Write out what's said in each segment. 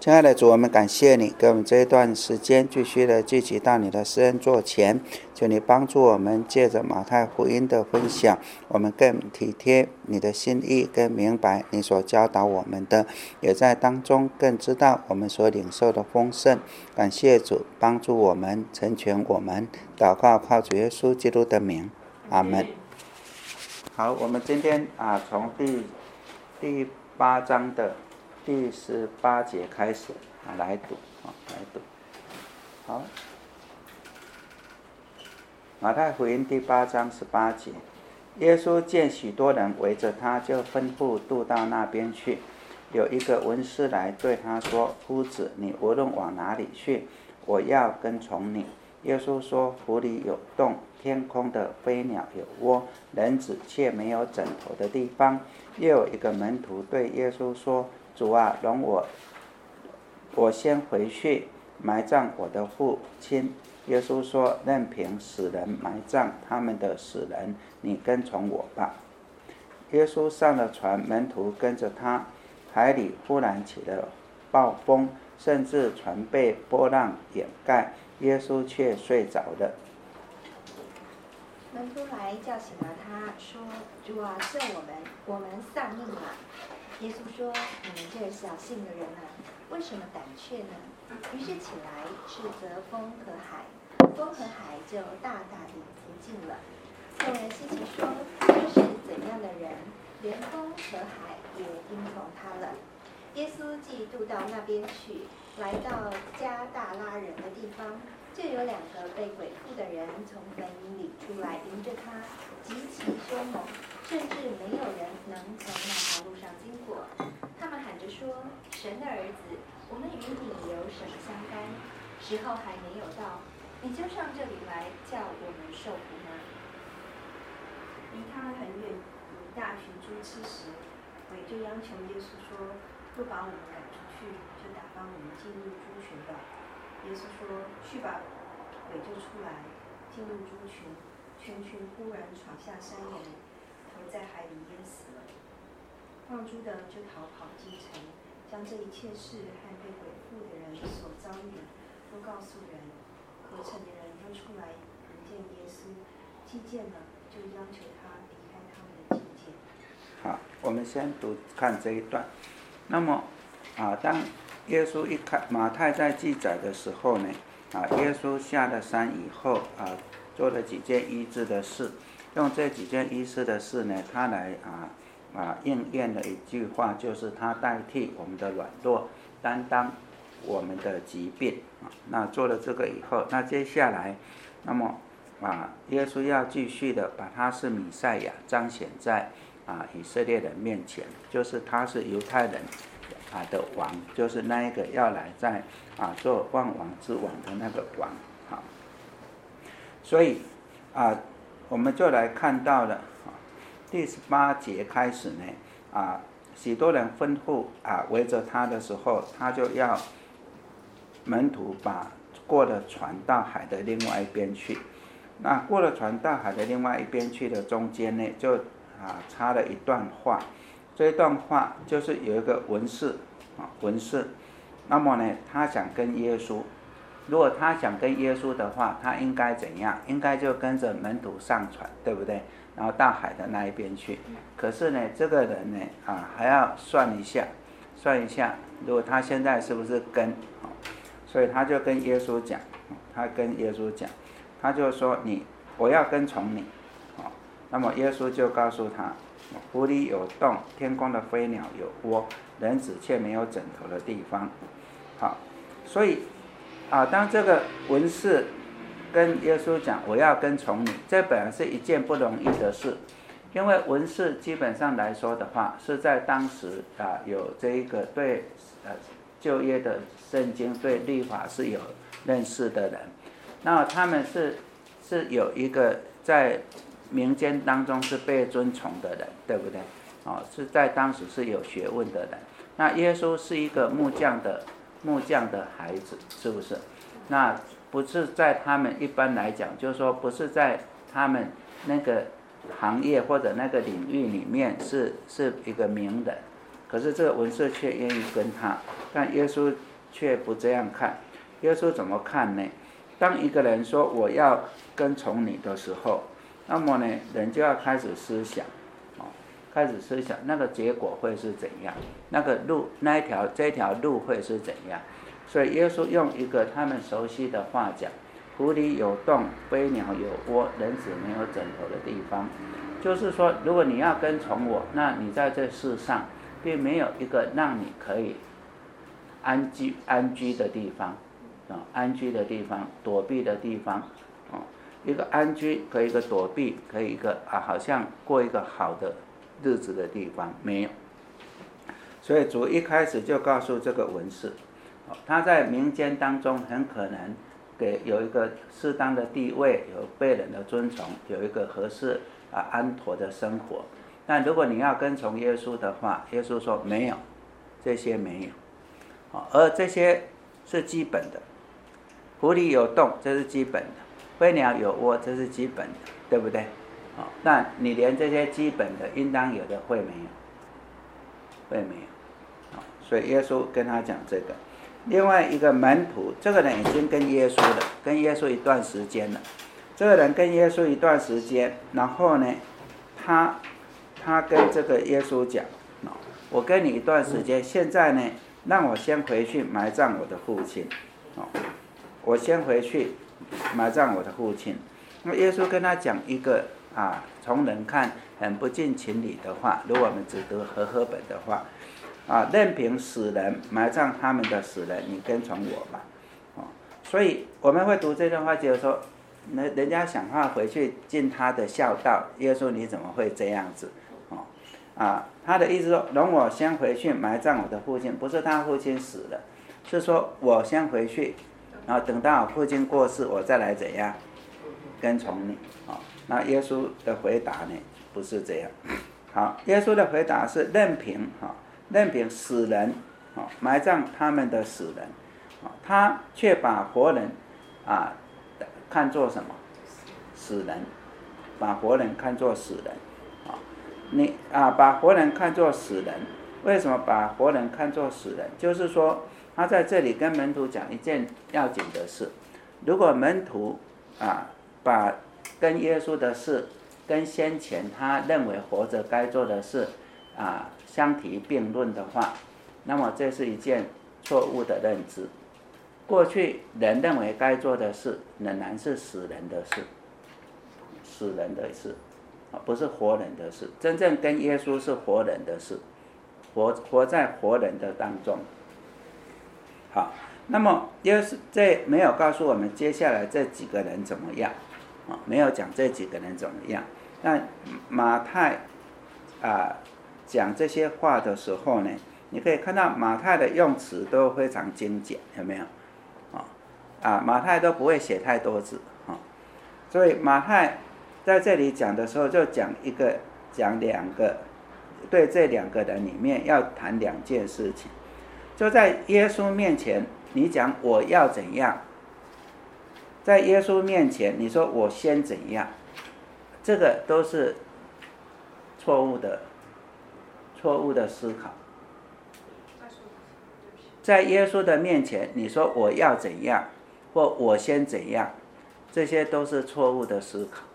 亲爱的主，我们感谢你给我们这一段时间继续的聚集到你的施恩座前，求你帮助我们借着马太福音的分享，我们更体贴你的心意，更明白你所教导我们的，也在当中更知道我们所领受的丰盛。感谢主帮助我们，成全我们，祷告靠主耶稣基督的名，阿们。好，我们今天从第8章的第18节开始来读。好，马太福音第8章18节，耶稣见许多人围着他，就吩咐渡到那边去。有一个文士来对他说：“夫子，你无论往哪里去，我要跟从你。”耶稣说：“湖里有洞，天空的飞鸟有窝，人子却没有枕头的地方。”又有一个门徒对耶稣说：“主啊，容我先回去埋葬我的父亲。”耶稣说：“任凭死人埋葬他们的死人，你跟从我吧。”耶稣上了船，门徒跟着他。海里忽然起了暴风，甚至船被波浪掩盖，耶稣却睡着了。 门徒来叫醒了他，说：“主啊，救我们，我们丧命了。”耶稣说：“你们这小信的人啊，为什么胆怯呢？”于是起来斥责风和海，风和海就大大地平静了。众人稀奇说：“这是怎样的人？连风和海也听从他了。”耶稣既渡到那边去，来到加大拉人的地方，就有2个被鬼附的人从坟茔里出来迎着他，极其凶猛，甚至没有人能从那条路上经过。他们喊着说：“神的儿子，我们与你有什么相干？时候还没有到，你就上这里来叫我们受苦呢？” 离他很远，有一大群猪吃食，鬼就央求耶稣说：“不把我们赶出去，就打发我们进入猪群吧。”耶稣说：“去吧。”鬼就出来，进入猪群，全群忽然闯下山崖，投在海里淹死了。放猪的就逃跑进城，将这一切事和被鬼附的人所遭遇的都告诉人。合城的人都出来迎见耶稣，既见了，就央求他离开他们的境界。 好，我们先看这一段。那么当耶稣马太在记载的时候呢，耶稣下了山以后做了几件医治的事，用这几件医治的事呢，他来应验了一句话，就是他代替我们的软弱，担当我们的疾病那做了这个以后，那接下来，那么耶稣要继续的把他是弥赛亚彰显在以色列人面前，就是他是犹太人的王，就是那一个要来在做万王之王的那个王。所以我们就来看到了第18节开始呢，许多人吩咐围着他的时候，他就要门徒把过了船到海的另外一边去。那过了船到海的另外一边去的中间呢，就插了一段话。这一段话就是有一个文士，那么呢，他想跟耶稣，如果他想跟耶稣的话，他应该怎样？应该就跟着门徒上船，对不对？然后到海的那一边去。可是呢，这个人呢，还要算一下，如果他现在是不是跟，所以他就跟耶稣讲，他就说我要跟从你。那么耶稣就告诉他，湖里有洞，天空的飞鸟有窝，人子却没有枕头的地方。好，所以当这个文士跟耶稣讲我要跟从你，这本来是一件不容易的事，因为文士基本上来说的话，是在当时有这一个对旧约的圣经对律法是有认识的人，那他们是有一个在民间当中是被尊崇的人，对不对？是在当时是有学问的人。那耶稣是一个木匠的孩子，是不是？那不是在他们一般来讲，就是说不是在他们那个行业或者那个领域里面是一个名人，可是这个文士却愿意跟他。但耶稣却不这样看。耶稣怎么看呢？当一个人说我要跟从你的时候，那么呢，人就要开始思想，开始思想那个结果会是怎样，那个路这条路会是怎样。所以耶稣用一个他们熟悉的话讲：湖里有洞，飞鸟有窝，人子没有枕头的地方。就是说，如果你要跟从我，那你在这世上并没有一个让你可以安居的地方，安居的地方，躲避的地方，一个安居可以一个躲避，可以一个好像过一个好的日子的地方，没有。所以主一开始就告诉这个文士，他在民间当中很可能有一个适当的地位，有被人的尊崇，有一个合适安妥的生活。但如果你要跟从耶稣的话，耶稣说没有，这些没有，而这些是基本的。湖里有洞，这是基本的；飞鸟有窝，这是基本的，对不对？那你连这些基本的应当有的会没有？会没有。所以耶稣跟他讲这个。另外一个门徒，这个人已经跟耶稣了，跟耶稣一段时间了。这个人跟耶稣一段时间，然后呢，他跟这个耶稣讲，我跟你一段时间，现在呢，让我先回去埋葬我的父亲，我先回去埋葬我的父亲。那耶稣跟他讲一个从人看很不近情理的话，如果我们只读和合本的话，任凭死人埋葬他们的死人，你跟从我吧。所以我们会读这段话，就是说，人家想要回去尽他的孝道，耶稣你怎么会这样子？他的意思说，容我先回去埋葬我的父亲，不是他父亲死了，是说我先回去，然后等到我父亲过世，我再来怎样跟从你。那耶稣的回答呢，不是这样。好，耶稣的回答是任凭死人埋葬他们的死人，他却把活人看作什么？死人，把活人看作死人。你把活人看作死人，为什么把活人看作死人？就是说，他在这里跟门徒讲一件要紧的事。如果门徒把跟耶稣的事跟先前他认为活着该做的事相提并论的话，那么这是一件错误的认知。过去人认为该做的事，仍然是死人的事，死人的事，不是活人的事。真正跟耶稣是活人的事，活在活人的当中。好，那么耶稣这没有告诉我们接下来这几个人怎么样，没有讲这几个人怎么样。但马太讲这些话的时候呢，你可以看到马太的用词都非常精简，有没有？马太都不会写太多字，所以马太在这里讲的时候就讲两个，对这两个人里面要谈两件事情。就在耶稣面前，你讲我要怎样，在耶稣面前你说我先怎样，这个都是错误的思考。在耶稣的面前你说我要怎样或我先怎样，这些都是错误的思考，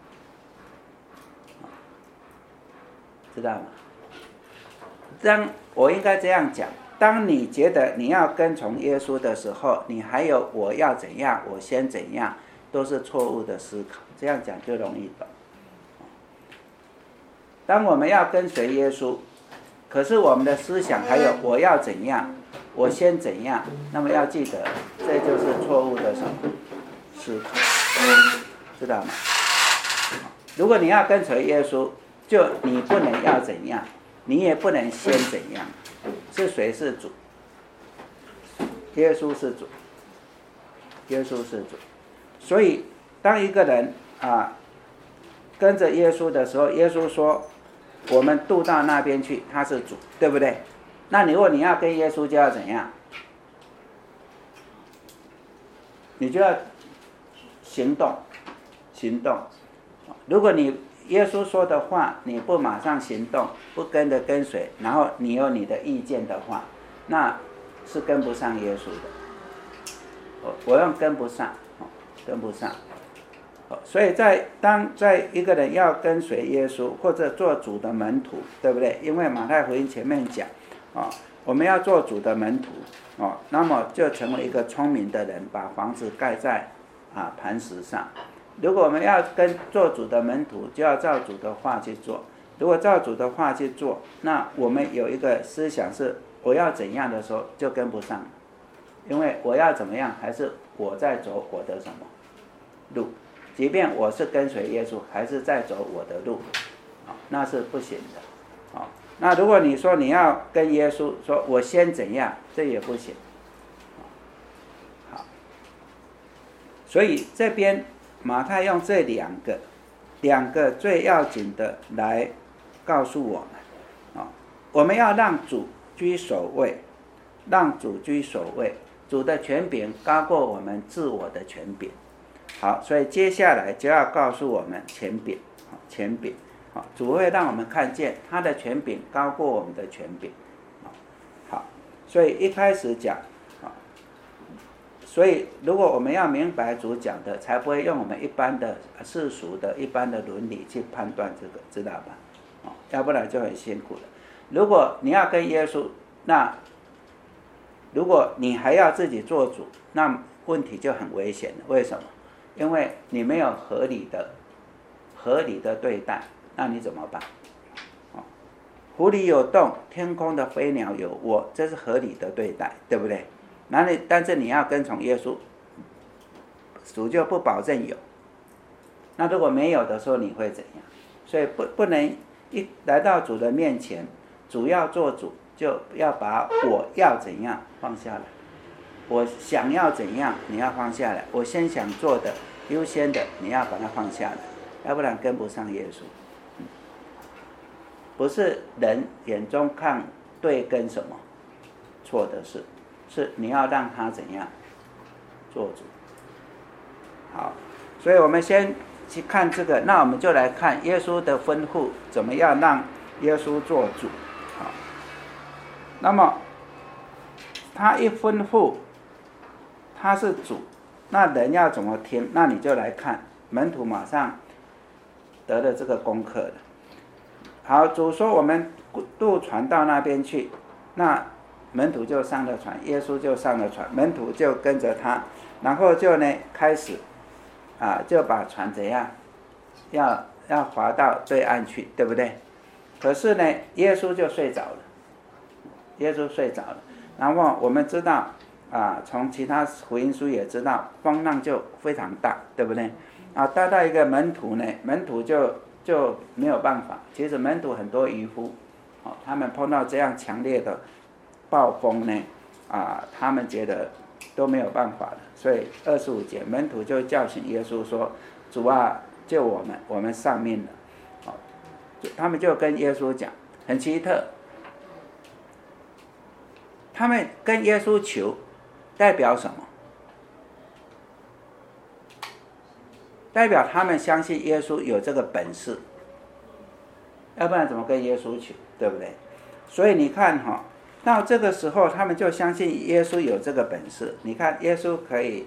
知道吗？当我应该这样讲，当你觉得你要跟从耶稣的时候，你还有我要怎样我先怎样，都是错误的思考。这样讲就容易懂。当我们要跟随耶稣，可是我们的思想还有我要怎样我先怎样，那么要记得这就是错误的什么思考，知道吗？如果你要跟随耶稣，就你不能要怎样，你也不能先怎样。是谁是主？耶稣是主，耶稣是主。所以当一个人跟着耶稣的时候，耶稣说我们渡到那边去，他是主，对不对？那如果你要跟耶稣，就要怎样？你就要行动。如果你耶稣说的话你不马上行动，不跟随，然后你有你的意见的话，那是跟不上耶稣的。我用跟不上，跟不上。所以当一个人要跟随耶稣或者做主的门徒，对不对？因为马太福音前面讲，我们要做主的门徒，那么就成为一个聪明的人，把房子盖在磐石上。如果我们要做主的门徒，就要照主的话去做。如果照主的话去做，那我们有一个思想是我要怎样的时候就跟不上，因为我要怎么样还是我在走我的什么路，即便我是跟随耶稣，还是在走我的路，那是不行的。那如果你说你要跟耶稣说我先怎样，这也不行。好，所以这边马太用这两个最要紧的来告诉我们，我们要让主居首位，让主居首位，主的权柄高过我们自我的权柄。好，所以接下来就要告诉我们权柄，主会让我们看见他的权柄高过我们的权柄。好，所以一开始讲，所以如果我们要明白主讲的，才不会用我们一般的世俗的一般的伦理去判断这个，知道吧？要不然就很辛苦了。如果你要跟耶稣，那如果你还要自己做主，那问题就很危险了。为什么？因为你没有合理的对待，那你怎么办？湖里有洞，天空的飞鸟有窝，这是合理的对待，对不对？但是你要跟从耶稣，主就不保证有。那如果没有的时候，你会怎样？所以不能一来到主的面前，主要做主，就要把我要怎样放下来，我想要怎样你要放下来，我先想做的优先的你要把它放下来，要不然跟不上耶稣。不是人眼中看对跟什么错的事，是你要让他怎样做主。好，所以我们先去看这个，那我们就来看耶稣的吩咐，怎么样让耶稣做主。好，那么他一吩咐，他是主，那人要怎么听？那你就来看，门徒马上得了这个功课了。好，主说我们渡船到那边去，那门徒就上了船，耶稣就上了船，门徒就跟着他，然后就呢开始就把船怎样要划到对岸去，对不对？可是呢耶稣就睡着了，然后我们知道从其他福音书也知道风浪就非常大，对不对？大到一个门徒呢，门徒就没有办法。其实门徒很多渔夫，他们碰到这样强烈的暴风呢，他们觉得都没有办法了。所以25节，门徒就叫醒耶稣说：“主啊，救我们，我们丧命了。”他们就跟耶稣讲，很奇特。他们跟耶稣求，代表什么？代表他们相信耶稣有这个本事，要不然怎么跟耶稣求，对不对？所以你看到这个时候他们就相信耶稣有这个本事。你看耶稣可以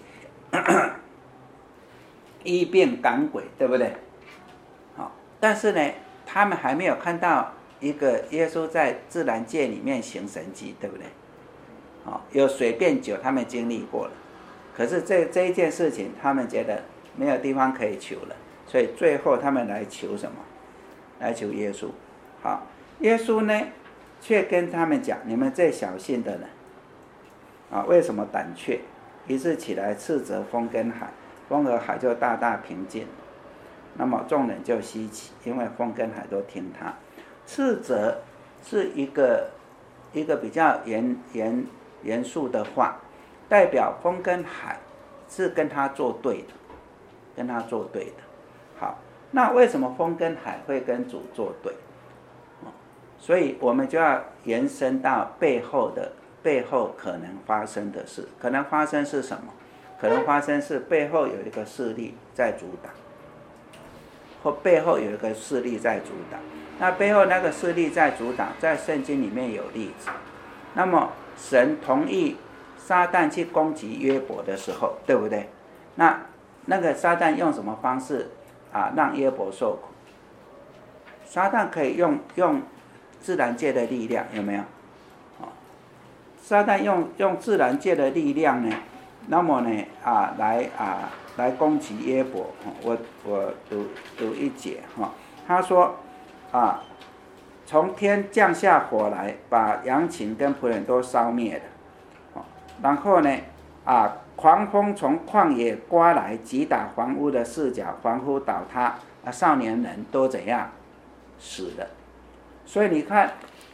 医病赶鬼，对不对？但是呢他们还没有看到一个耶稣在自然界里面行神迹，对不对？有水变酒他们经历过了，可是这一件事情他们觉得没有地方可以求了，所以最后他们来求什么？来求耶稣。好，耶稣呢却跟他们讲，你们这小信的人为什么胆怯？于是起来斥责风跟海，风和海就大大平静。那么众人就稀奇，因为风跟海都听他。斥责是一个比较严肃的话，代表风跟海是跟他作对的，好，那为什么风跟海会跟主作对？所以我们就要延伸到背后可能发生的事。可能发生是什么？可能发生是背后有一个势力在阻挡，或背后有一个势力在阻挡。那背后那个势力在阻挡，在圣经里面有例子。那么神同意撒旦去攻击约伯的时候，对不对？那个撒旦用什么方式让约伯受苦？撒旦可以用自然界的力量，有没有？撒旦用自然界的力量呢，那么呢来攻击约伯。我读一节他说从天降下火来，把羊群跟仆人都烧灭了。然后呢狂风从旷野刮来，击打房屋的四角，房屋倒塌，少年人都怎样死了。所以你看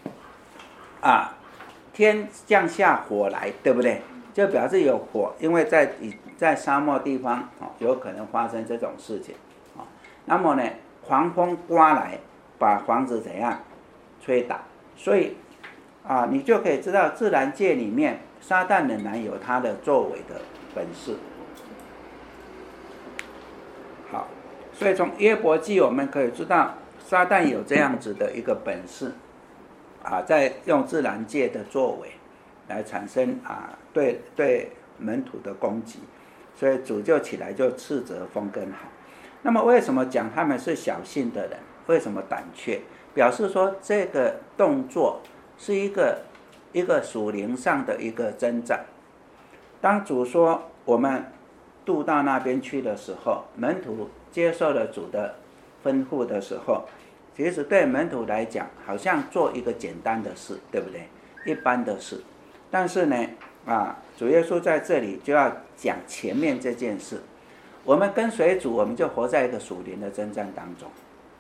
天降下火来，对不对？就表示有火，因为在沙漠地方有可能发生这种事情。那么呢，狂风刮来，把房子怎样吹倒。所以你就可以知道自然界里面撒旦仍然有他的作为的本事。好，所以从约伯记我们可以知道撒旦有这样子的一个本事在用自然界的作为来产生对门徒的攻击。所以主就起来就斥责风跟海。那么为什么讲他们是小信的人？为什么胆怯？表示说这个动作是一个属灵上的一个征战。当主说我们渡到那边去的时候，门徒接受了主的吩咐的时候，其实对门徒来讲好像做一个简单的事，对不对？一般的事。但是呢主耶稣在这里就要讲前面这件事。我们跟随主，我们就活在一个属灵的征战当中。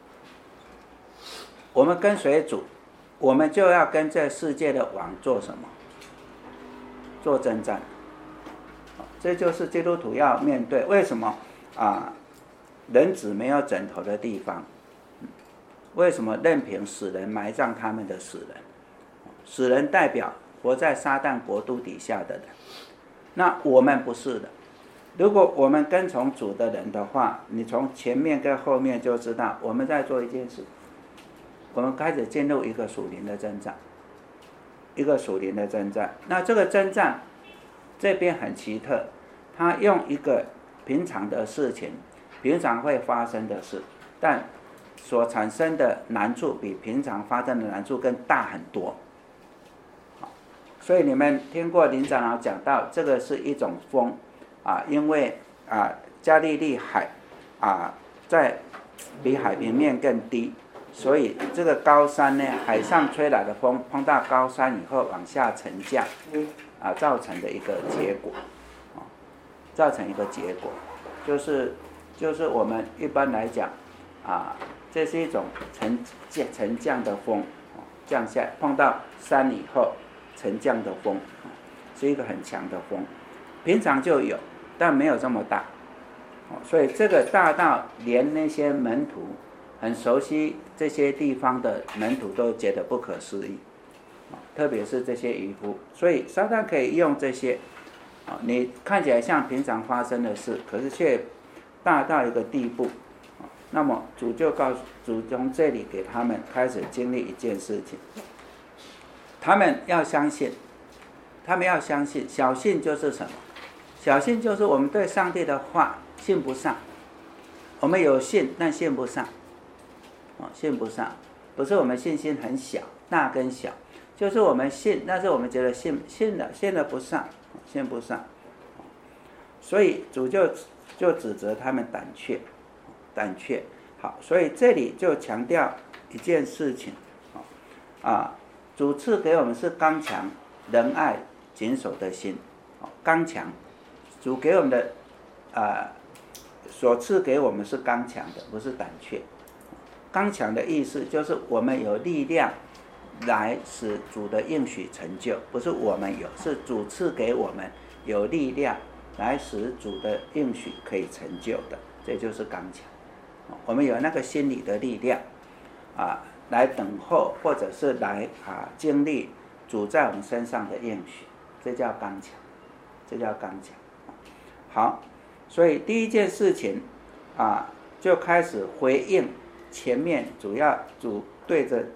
我们跟随主，我们就要跟这世界的王做什么？做征战。这就是基督徒要面对。为什么人子没有枕头的地方？为什么任凭死人埋葬他们的死人？死人代表活在撒旦国度底下的人。那我们不是的。如果我们跟从主的人的话，你从前面跟后面就知道我们在做一件事。我们开始进入一个属灵的征战，一个属灵的征战。那这个征战这边很奇特，他用一个平常的事情，平常会发生的事，但所产生的难处比平常发生的难处更大很多。所以你们听过林长老讲到，这个是一种风因为加利利海在比海平面更低，所以这个高山呢，海上吹来的风碰到高山以后往下沉降造成的一个结果造成一个结果就是我们一般来讲这是一种沉降的风降下碰到山以后沉降的风是一个很强的风，平常就有，但没有这么大所以这个大到连那些门徒很熟悉这些地方的门徒都觉得不可思议特别是这些渔夫。所以撒旦可以用这些你看起来像平常发生的事，可是却大到一个地步那么主从这里给他们开始经历一件事情，他们要相信。小信就是什么？小信就是我们对上帝的话信不上。我们有信，但信不上信不上，不是我们信心很小，大跟小，就是我们信，但是我们觉得信了不上，信不上。所以主就指责他们胆怯。好，所以这里就强调一件事情主赐给我们是刚强、仁爱、谨守的心。刚强，主给我们的所赐给我们是刚强的，不是胆怯。刚强的意思就是我们有力量来使主的应许成就，不是我们有，是主赐给我们有力量来使主的应许可以成就的，这就是刚强。我们有那个心理的力量来等候或者是来经历主在我们身上的应许，这叫刚强。好，所以第一件事情就开始回应前面主对着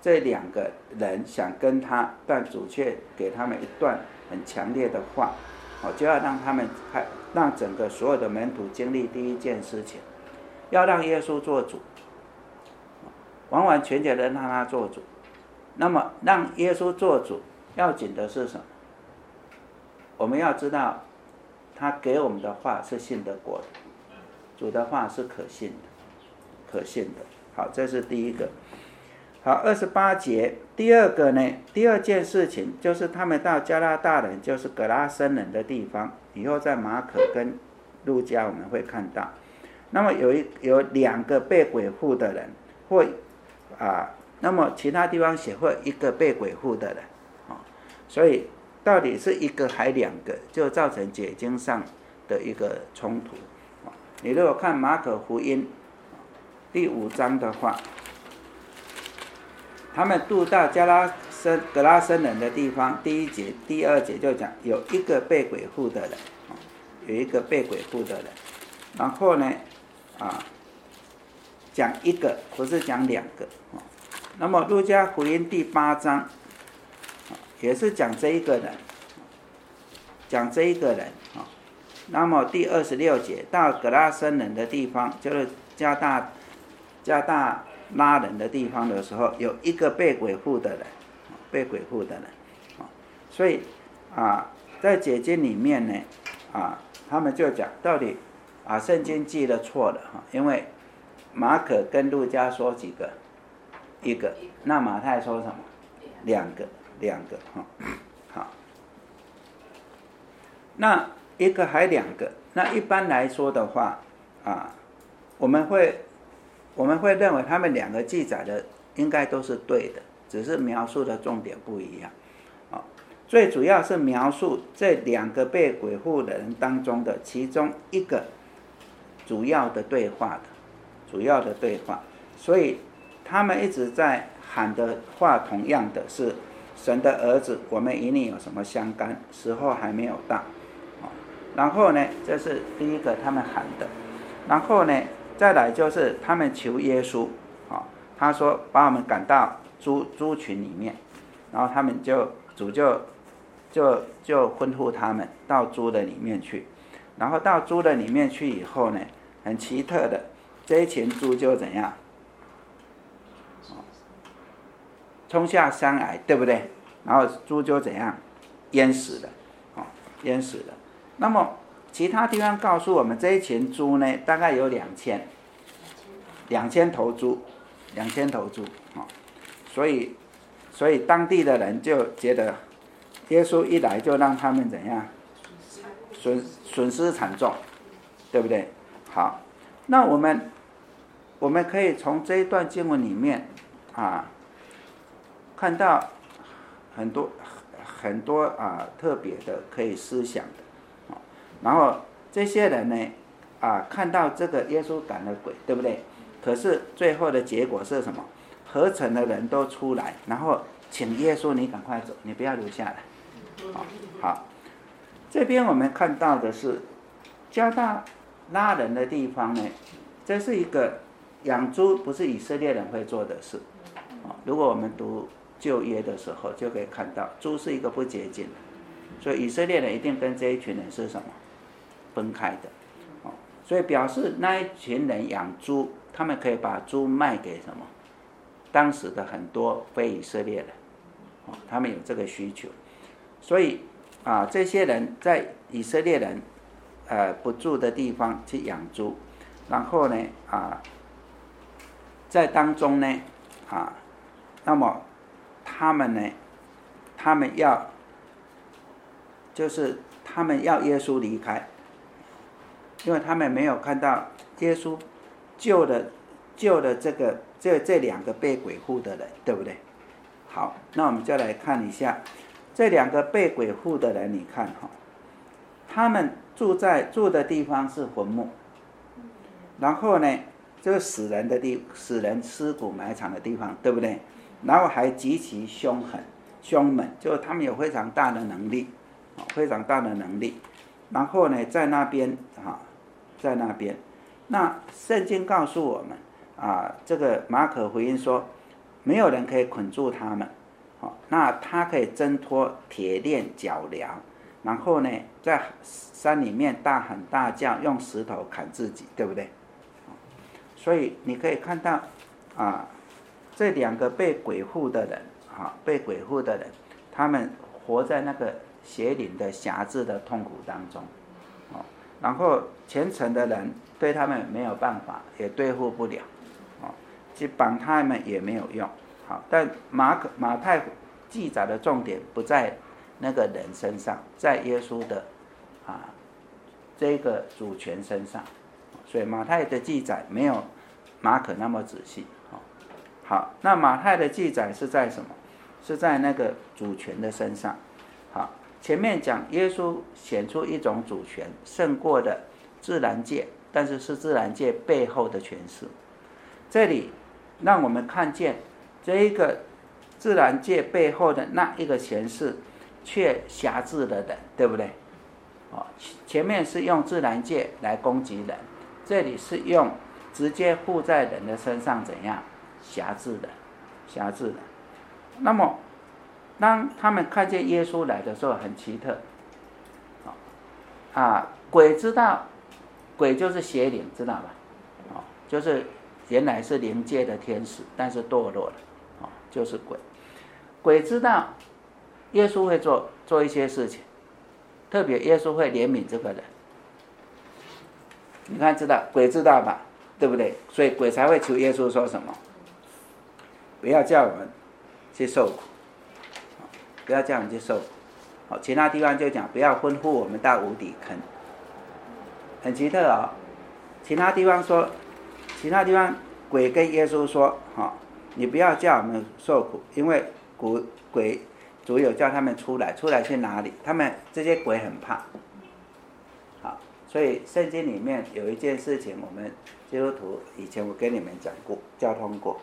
这两个人想跟他，但主却给他们一段很强烈的话，就要让他们让整个所有的门徒经历第一件事情，要让耶稣做主，完完全全的让他做主。那么让耶稣做主，要紧的是什么？我们要知道，他给我们的话是信得过的，主的话是可信的。好，这是第一个。好，28节，第二个呢，第二件事情就是他们到加拉大人，就是格拉森人的地方，以后在马可跟路加我们会看到。那么有2个被鬼附的人，那么其他地方写会1个被鬼附的人，所以到底是1个还2个，就造成解经上的一个冲突。你如果看马可福音第5章的话，他们渡到格拉森人的地方，第1节、第2节就讲有1个被鬼附的人，有1个被鬼附的人。然后呢，讲1个，不是讲2个。那么路加福音第8章，也是讲这一个人，那么第26节到格拉森人的地方，就是加大拉人的地方的时候，有1个被鬼附的人，所以在解经里面呢，他们就讲到底圣经记得错了，因为马可跟路加说几个？1个，那马太说什么？2个，好，那1个还2个，那一般来说的话，我们会认为他们2个记载的应该都是对的，只是描述的重点不一样。最主要是描述这2个被鬼附的人当中的其中1个主要的对话，所以他们一直在喊的话同样的是神的儿子，我们与你有什么相干？时候还没有到。然后呢，这是第一个他们喊的。然后呢，再来就是他们求耶稣，他说把我们赶到猪群里面，然后他们主就吩咐他们到猪的里面去。然后到猪的里面去以后呢，很奇特的，这一群猪就怎样？冲下山来，对不对？然后猪就怎样？淹死了。那么其他地方告诉我们，这一群猪呢，大概有2000头猪，所以当地的人就觉得耶稣一来就让他们怎样？损失惨重，对不对？好，那我们可以从这一段经文里面看到很多特别的可以思想的。然后这些人呢看到这个耶稣赶了鬼，对不对？可是最后的结果是什么？合城的人都出来，然后请耶稣你赶快走，你不要留下来。好，这边我们看到的是加大拉人的地方呢，这是一个养猪不是以色列人会做的事。如果我们读旧约的时候就可以看到，猪是一个不洁净的，所以以色列人一定跟这一群人是什么？分开的。所以表示那一群人养猪，他们可以把猪卖给什么？当时的很多非以色列人，他们有这个需求。所以这些人在以色列人不住的地方去养猪，然后呢在当中呢那么他们要耶稣离开，因为他们没有看到耶稣救了这2个被鬼附的人，对不对？好，那我们就来看一下这2个被鬼附的人，你看他们住的地方是坟墓，然后呢就是死人尸骨埋藏的地方，对不对？然后还极其凶猛，就是他们有非常大的能力，然后呢在那边那圣经告诉我们这个马可福音说， 没有人可以捆住他们，那他可以挣脱铁链脚镣，然后呢，在山里面大喊大叫，用石头砍自己，对不对？所以你可以看到这2个被鬼附的人，被鬼附的人，他们活在那个邪灵的辖制的痛苦当中，然后虔诚的人对他们没有办法，也对付不了，去绑他们也没有用。但马太记载的重点不在那个人身上，在耶稣的这个主权身上，所以马太的记载没有马可那么仔细。好，那马太的记载是在什么？是在那个主权的身上。好，前面讲耶稣显出一种主权，胜过的自然界，但是是自然界背后的权势。这里让我们看见这一个自然界背后的那一个权势却辖制了人，对不对？前面是用自然界来攻击人，这里是用直接附在人的身上，怎样辖制人。那么当他们看见耶稣来的时候很奇特，鬼知道，鬼就是邪灵，知道吧？就是原来是灵界的天使，但是堕落了，就是鬼。鬼知道耶稣会做一些事情，特别耶稣会怜悯这个人。你看，鬼知道吧，对不对？所以鬼才会求耶稣说什么？不要叫我们去受苦，不要叫我们去受苦。其他地方就讲不要吩咐我们到无底坑，很奇特啊。其他地方鬼跟耶稣说，你不要叫我们受苦，因为鬼主有叫他们出来去哪里？他们这些鬼很怕。好，所以圣经里面有一件事情，我们基督徒以前我跟你们讲过，交通过。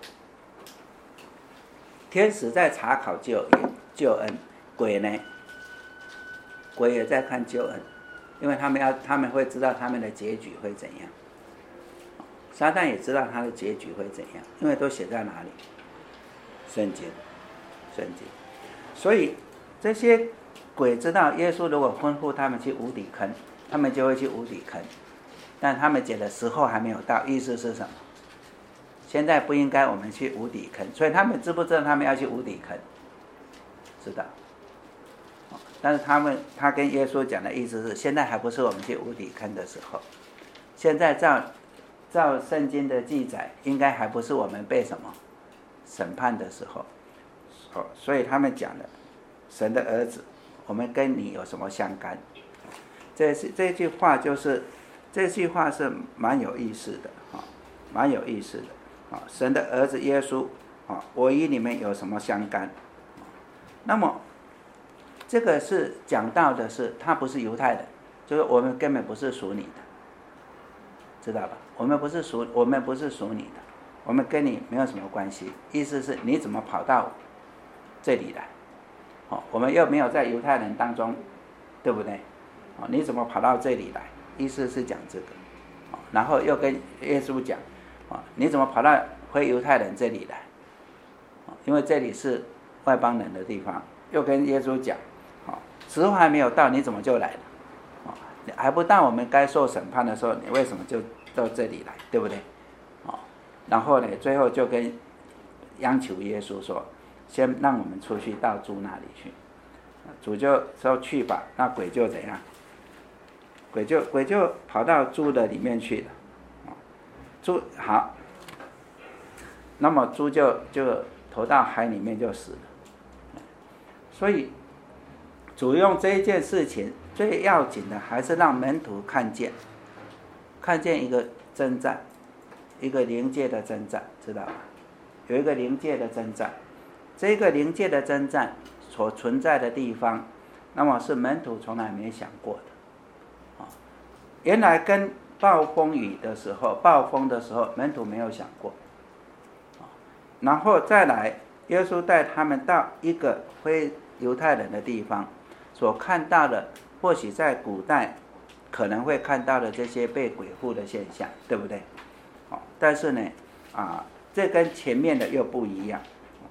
天使在查考救恩，鬼呢？鬼也在看救恩，因为他们会知道他们的结局会怎样。撒旦也知道他的结局会怎样，因为都写在哪里？圣经。所以这些鬼知道耶稣如果吩咐他们去无底坑，他们就会去无底坑，但他们觉得时候还没有到，意思是什么？现在不应该我们去无底坑，所以他们知不知道他们要去无底坑？知道。但是他跟耶稣讲的意思是，现在还不是我们去无底坑的时候，现在照圣经的记载，应该还不是我们被什么审判的时候。所以他们讲的神的儿子，我们跟你有什么相干？这句话是蛮有意思的，蛮有意思的。神的儿子耶稣，我与你们有什么相干？那么这个是讲到的是他不是犹太人，就是我们根本不是属你的，知道吧？我们不是属你的，我们跟你没有什么关系。意思是你怎么跑到这里来？我们又没有在犹太人当中，对不对？你怎么跑到这里来？意思是讲这个，然后又跟耶稣讲，你怎么跑到回犹太人这里来？因为这里是外邦人的地方。又跟耶稣讲，时候还没有到，你怎么就来了？还不到我们该受审判的时候，你为什么就到这里来？对不对？然后呢，最后就跟央求耶稣说，先让我们出去到猪那里去。主就说去吧，那鬼就怎样？鬼就跑到猪的里面去了。猪好，那么猪就投到海里面就死了。所以主用这一件事情，最要紧的还是让门徒看见一个征战，一个灵界的征战，知道吧？有一个灵界的征战，这个灵界的征战所存在的地方，那么是门徒从来没想过的。原来跟暴风的时候，门徒没有想过。然后再来，耶稣带他们到一个非犹太人的地方，所看到的或许在古代可能会看到的这些被鬼附的现象，对不对？但是呢，这跟前面的又不一样。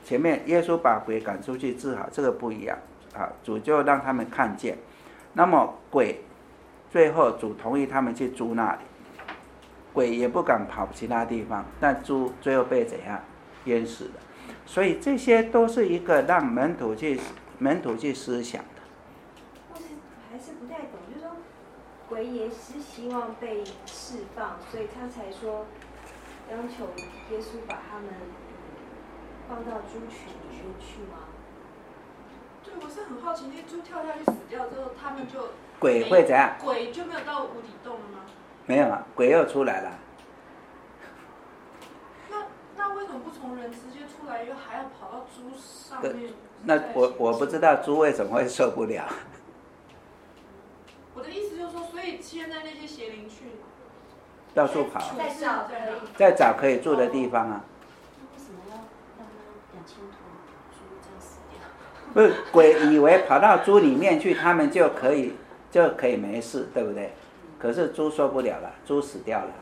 前面耶稣把鬼赶出去治好，这个不一样啊，主就让他们看见。那么鬼最后主同意他们去猪那里，鬼也不敢跑其他地方，但猪最后被怎样淹死了。所以这些都是一个让门徒去思想的。 我还是不太懂，就是说鬼也是希望被释放，所以他才说要求耶稣把他们放到猪群里面去吗？ 对，我是很好奇，那猪跳下去死掉之后，他们就鬼会怎样？ 鬼就没有到无底洞了吗？ 没有啊，鬼又出来了。 那为什么不从人直接出来，又还要跑到猪上面？ 那我不知道猪为什么会受不了。 我的意思就是说，所以现在那些邪灵去到处跑， 在找可以住的地方啊。 为什么要让那2千头猪这样死掉？ 不是，鬼以为跑到猪里面去，他们就可以没事，对不对？可是猪受不了了，猪死掉了。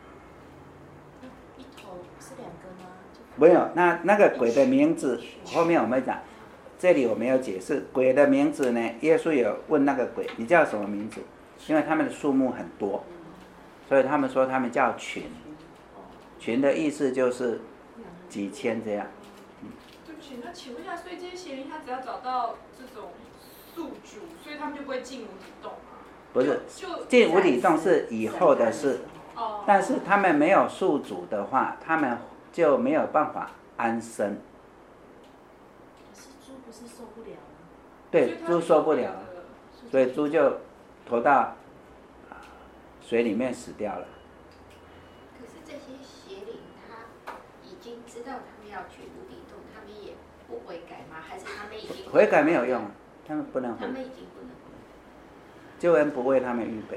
一头是2个吗？ 没有，那个鬼的名字后面我们讲，这里我没有解释鬼的名字呢。耶稣有问那个鬼，你叫什么名字？因为他们的数目很多，所以他们说他们叫群。群的意思就是几千这样。 对不起，那请问一下，所以这些邪灵他只要找到这种宿主，所以他们就不会进无底洞吗？ 不是，进无底洞是以后的事。但是他们没有宿主的话，他们就没有办法安身。 可是猪不是受不了吗？ 对，猪受不了，所以猪就投到水里面死掉了。 可是这些邪灵他已经知道他们要去无底洞，他们也不悔改吗？还是他们已经悔改没有用，他们不能悔改。 他们已经不能。 救恩不为他们预备。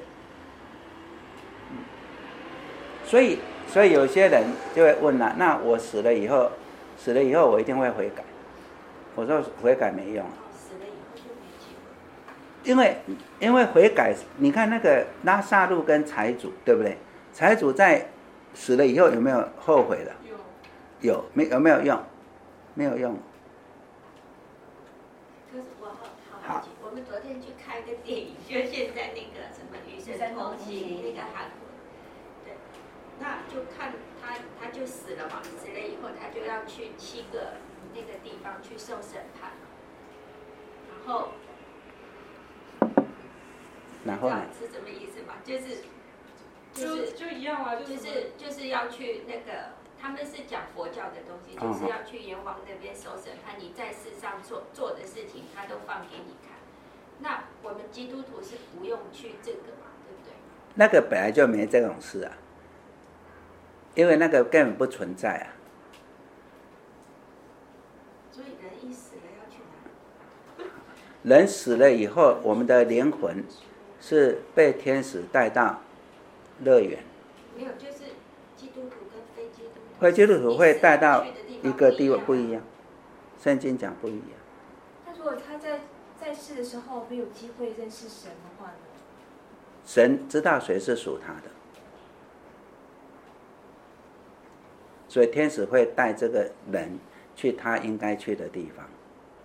所以有些人就会问了，那我死了以后我一定会悔改。我说悔改没用。 死了以后就没机会。 因为悔改，你看那个拉撒路跟财主，对不对？财主在死了以后有没有后悔了？有没有用？没有用。 可是我好奇，我们昨天去看一个电影，就现在那个什么《与神同行》那个韩国，对，那就看他就死了嘛，死了以后他就要去7个那个地方去受审判，然后呢？是什么意思嘛？ 就一样啊， 就是要去那个，他们是讲佛教的东西，就是要去阎王那边受审判，你在世上做的事情，他都放给你看。那我们基督徒是不用去这个嘛，对不对？ 那个本来就没这种事啊，因为那个根本不存在啊。 所以人一死了要去哪里？ 人死了以后，我们的灵魂是被天使带到乐园。 没有，就是基督徒跟非基督徒。 非基督徒会带到一个地方不一样，圣经讲不一样。 那如果他在世的时候没有机会认识神的话呢？ 神知道谁是属他的，所以天使会带这个人去他应该去的地方。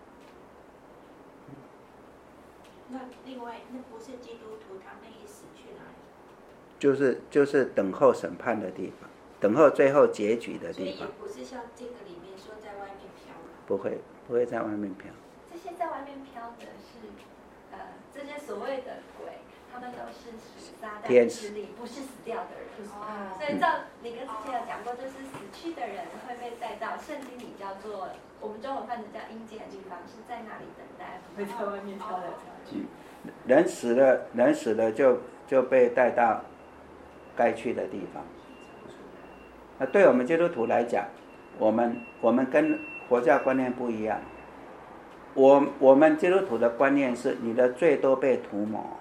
那另外，那不是基督徒，他们一死去哪就里？ 是等候审判的地方，等候最后结局的地方。 所以也不是像这个里面说在外面飘了。 不会在外面飘。 这些在外面飘的是，这些所谓的鬼，他们都是属撒旦之力，不是死掉的人。所以照你跟之前有讲过，就是死去的人会被带到圣经里叫做，我们中文翻译叫阴间的地方，是在那里等待，不会在外面飘来飘去。 人死了就被带到该去的地方。那对我们基督徒来讲，我们跟佛教观念不一样。我们基督徒的观念是你的罪都被涂抹，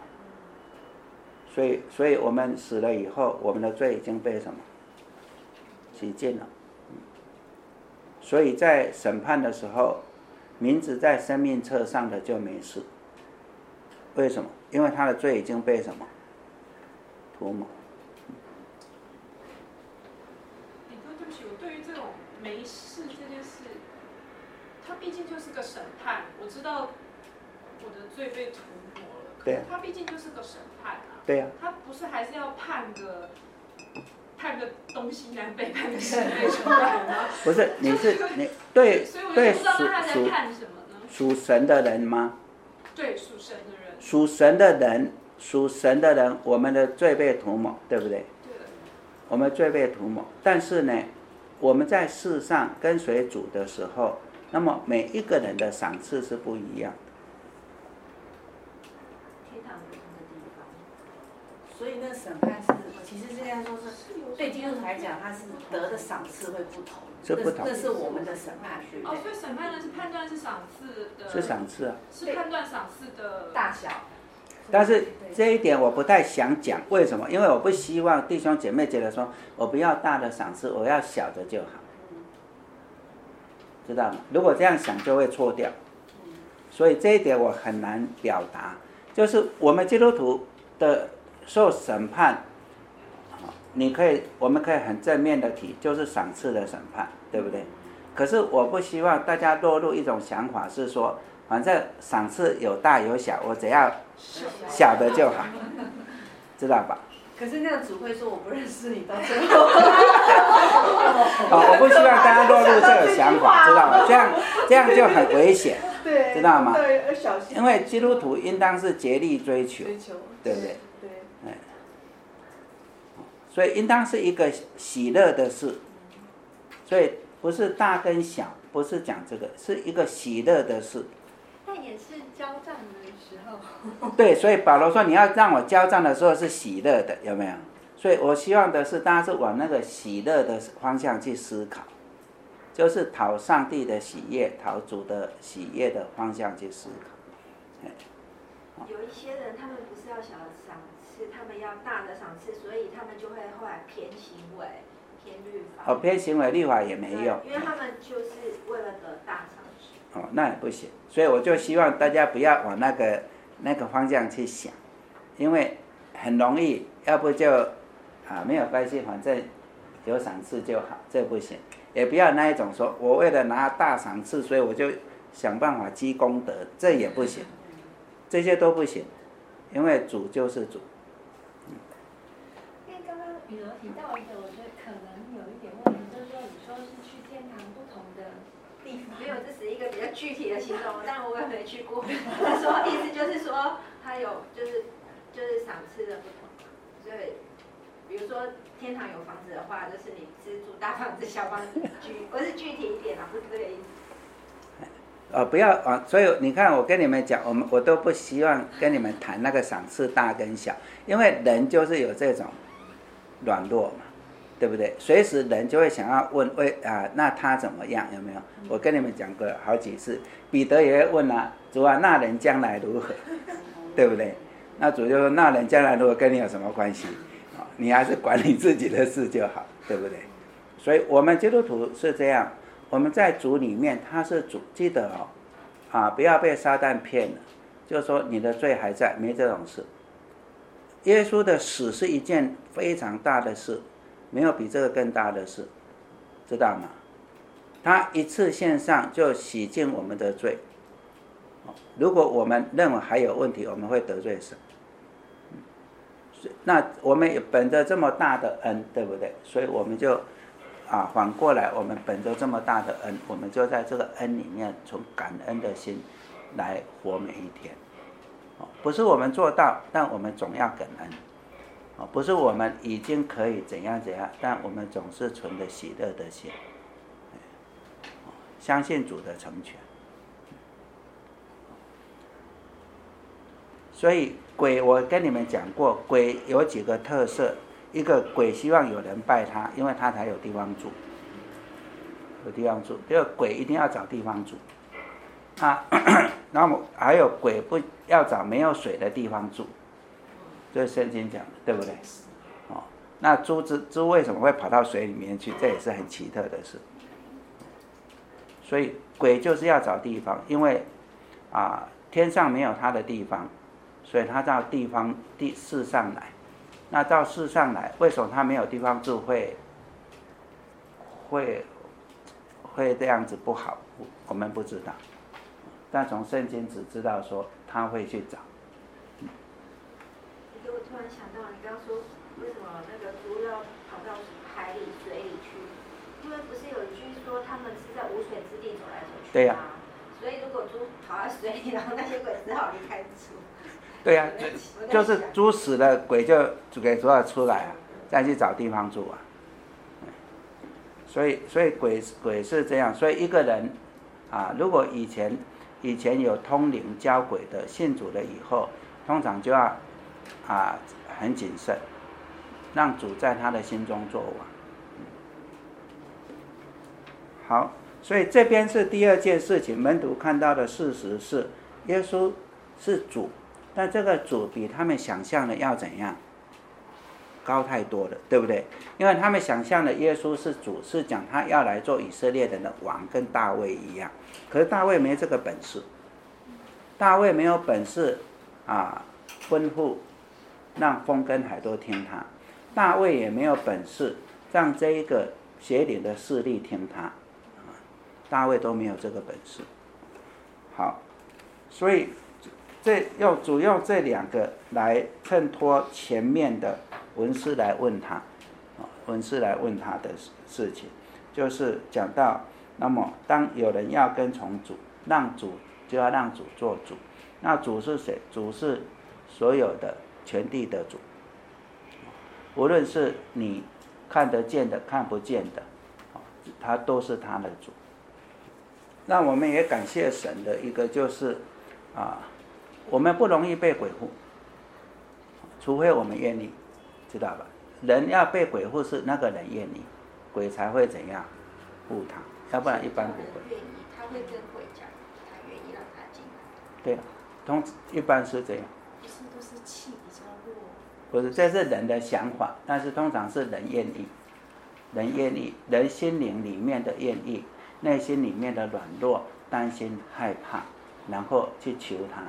所以我们死了以后，我们的罪已经被什么洗净了。所以在审判的时候，名字在生命册上的就没事。为什么？因为他的罪已经被什么涂抹。 对不起，我对于这种没事这件事， 他毕竟就是个审判，我知道我的罪被涂抹了，可对是他毕竟就是个审判啊。 对呀、 他不是还是要判个东西南北判个西北出来吗？ 不是，你对所以我就对不知道他在判什么呢？ 属神的人吗？ 对，属神的人。 属神的人，我们的罪被涂抹，对不对？ 对的。 我们罪被涂抹，但是呢，我们在世上跟随主的时候，那么每一个人的赏赐是不一样的。 天堂不同的地方， 所以那审判是，其实是这样说是，对基督徒来讲，他是得的赏赐会不同， 是不同那是我们的审判，对不哦， 对？ 所以审判呢是判断是赏赐的， 是赏赐啊。 是判断赏赐的大小。 但是这一点我不太想讲，为什么？因为我不希望弟兄姐妹觉得说，我不要大的赏赐，我要小的就好，知道吗？如果这样想就会错掉，所以这一点我很难表达。就是我们基督徒的受审判，我们可以很正面的提，就是赏赐的审判，对不对？可是我不希望大家落入一种想法是说，反正赏赐有大有小，我只要小的就好，知道吧？ 可是那样主会说我不认识你到最后。 我不希望大家落入这个想法，知道吗？这样就很危险， 对， 知道吗？ 对，要小心。 因为基督徒应当是竭力追求，对不对？ 对。 所以应当是一个喜乐的事，所以不是大跟小，不是讲这个，是一个喜乐的事。 但也是交账的时候。 对，所以保罗说你要让我交账的时候是喜乐的，有没有？所以我希望的是大家是往那个喜乐的方向去思考，就是讨上帝的喜悦、讨主的喜悦的方向去思考。 有一些人他们不是要小的赏赐，他们要大的赏赐，所以他们就会后来偏行为、偏律法。 偏行为律法也没用， 因为他们就是为了得大赏赐。 那也不行。所以我就希望大家不要往那个方向去想，因为很容易，要不就没有关系，反正有赏赐就好，这不行。也不要那一种说我为了拿大赏赐，所以我就想办法积功德，这也不行，这些都不行，因为主就是主。 因为刚刚雨柔提到一个，我觉得可能有一点问题，就是说你说是去天堂不同的地方。 没有，这是一个比较具体的形容，但我也没去过。说意思就是说，它有就是赏赐的不同，所以比如说天堂有房子的话，就是你是住大房子、小房子，我是具体一点啊，不是这个意思。 不要所以你看我跟你们讲，我都不希望跟你们谈那个赏赐大跟小，因为人就是有这种软弱嘛，对不对？随时人就会想要问那他怎么样，有没有？我跟你们讲过好几次，彼得也会问啊，主啊，那人将来如何，对不对？那主就说，那人将来如何跟你有什么关系？你还是管你自己的事就好，对不对？所以我们基督徒是这样，我们在主里面，他是主，记得不要被撒旦骗了，就是说你的罪还在，没这种事。耶稣的死是一件非常大的事，没有比这个更大的事，知道吗？他一次献上就洗净我们的罪。如果我们认为还有问题，我们会得罪神。那我们也本着这么大的恩，对不对？所以我们就反过来，我们本着这么大的恩，我们就在这个恩里面，从感恩的心来活每一天。不是我们做到，但我们总要感恩。不是我们已经可以怎样怎样，但我们总是存着喜乐的心，相信主的成全。所以鬼，我跟你们讲过，鬼有几个特色。一个，鬼希望有人拜他，因为他才有地方住，有地方住。第二，鬼一定要找地方住。然后还有鬼不要找没有水的地方住，这是圣经讲的，对不对？那猪为什么会跑到水里面去？这也是很奇特的事。所以鬼就是要找地方，因为天上没有他的地方，所以他到世上来。那到世上来，为什么他没有地方住？会会这样子不好，我们不知道。但从圣经只知道说他会去找。 我突然想到，你刚刚说为什么那个猪要跑到海里、水里去？因为不是有一句说他们是在无水之地走来走去吗？ 对呀。 所以如果猪跑到水里，然后那些鬼只好离开猪。 对呀，就是猪死了，鬼就给主要出来啊，再去找地方住啊。所以鬼是这样，所以一个人啊，如果以前有通灵交鬼的，信主了以后，通常就要很谨慎，让主在他的心中作王。好，所以这边是第二件事情，门徒看到的事实是耶稣是主，但这个主比他们想象的要怎样？高太多了，对不对？因为他们想象的耶稣是主，是讲他要来做以色列人的王，跟大卫一样。可是大卫没这个本事，大卫没有本事吩咐让风跟海都听他，大卫也没有本事让这一个邪灵的势力听他，大卫都没有这个本事。好，所以主用这两个来衬托前面的文士来问他的事情，就是讲到，那么当有人要跟从主，就要让主做主。那主是谁？主是所有的全地的主，无论是你看得见的看不见的，他都是他的主。那我们也感谢神的一个就是我们不容易被鬼附，除非我们愿意，知道吧？人要被鬼附是那个人愿意，鬼才会怎样附他，要不然一般不会。 他会跟鬼讲，他愿意让他进来。 对，一般是这样。 不是都是气比较弱？ 不是，这是人的想法，但是通常是人愿意，人心灵里面的愿意，内心里面的软弱、担心、害怕，然后去求他。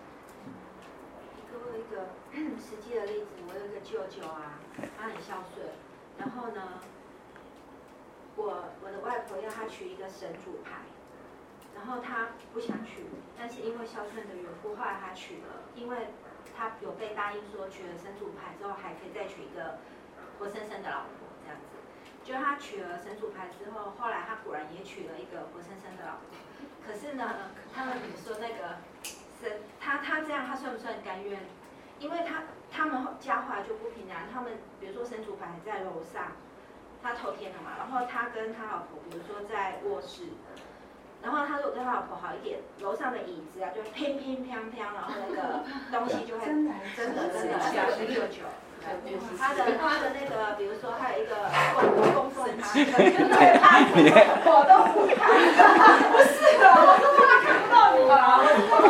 我有一个实际的例子，我有一个舅舅他很孝顺，然后呢，我的外婆要他取一个神主牌，然后他不想取，但是因为孝顺的缘故，后来他取了，因为他有被答应说取了神主牌之后还可以再取一个活生生的老婆这样子。就他取了神主牌之后，后来他果然也娶了一个活生生的老婆。可是呢，他们比如说那个神，他这样他算不算甘愿？因为他们家后来就不平安，他们比如说神主牌在楼上，他透天了嘛，然后他跟他老婆比如说在卧室，然后他如果跟他老婆好一点，楼上的椅子就乒乒乓乓，然后那个东西就会真的是舅舅。他的那个，比如说还有一个供奉他，对他我都不看，不是的，我都怕看不到你嘛，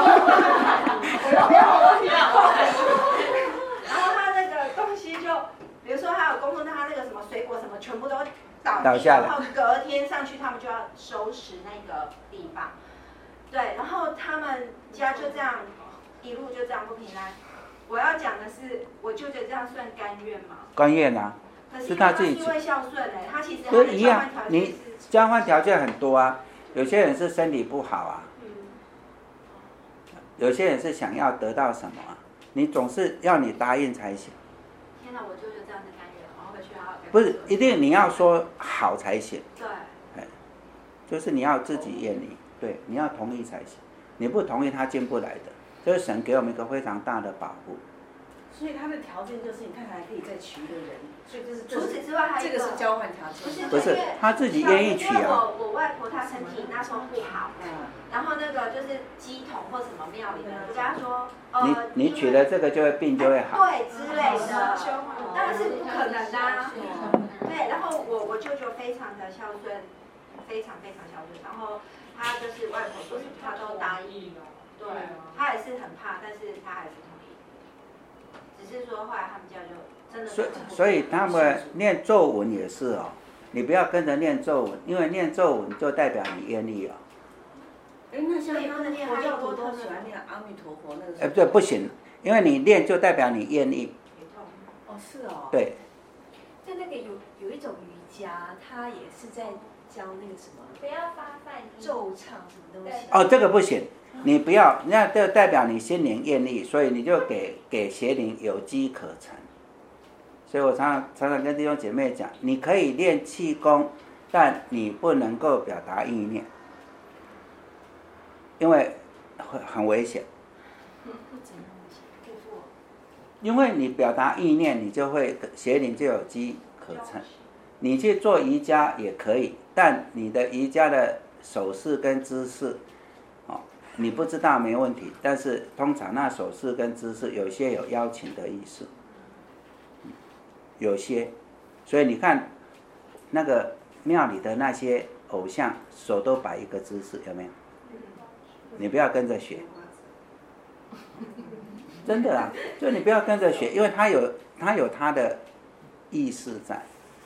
然后他那个东西就，比如说还有供奉他那个什么水果什么，全部都倒下来，然后隔天上去他们就要收拾那个地方，对，然后他们家就这样一路就这样不平安。我要讲的是，我舅舅这样算甘愿吗？ 甘愿啊， 是他自己因为孝顺他其实他的交换条件是， 你交换条件很多啊，有些人是身体不好啊，有些人是想要得到什么你总是要你答应才行。 天哪，我舅舅这样子甘愿，然后回去好好不是一定你要说好才行， 对， 就是你要自己愿意，对，你要同意才行，你不同意他进不来的。这是神给我们一个非常大的保护。 所以他的条件就是你看还可以再娶一个人，所以除此之外还有一个， 这个是交换条件。 不是他自己愿意娶啊。 我外婆她身体那时候不好，然后那个就是乩童或什么庙里面，就跟她说， 你娶了这个就会病就会好， 对之类的，当然是不可能的。对，然后我舅舅非常的孝顺，非常非常孝顺，然后他就是外婆说什么他都答应。对，他也是很怕，但是他还是同意。只是说后来他们家就真的所以他们念咒文也是你不要跟着念咒文，因为念咒文就代表你愿意那像他们佛教徒都喜欢念阿弥陀佛那个。 对，不行，因为你念就代表你愿意。 是哦。 对。 在那个有一种瑜伽，它也是在教那个什么， 不要发饭音， 咒唱什么东西。 哦，这个不行，你不要，那就代表你心灵愿意，所以你就给邪灵有机可乘。所以我常常跟弟兄姐妹讲，你可以练气功，但你不能够表达意念，因为很危险。因为你表达意念，你就会邪灵就有机可乘。你去做瑜伽也可以，但你的瑜伽的手势跟姿势，你不知道没问题，但是通常那手势跟姿势有些有邀请的意思，有些，所以你看那个庙里的那些偶像手都摆一个姿势，有没有？你不要跟着学，真的啊，就你不要跟着学，因为他有他的意识在。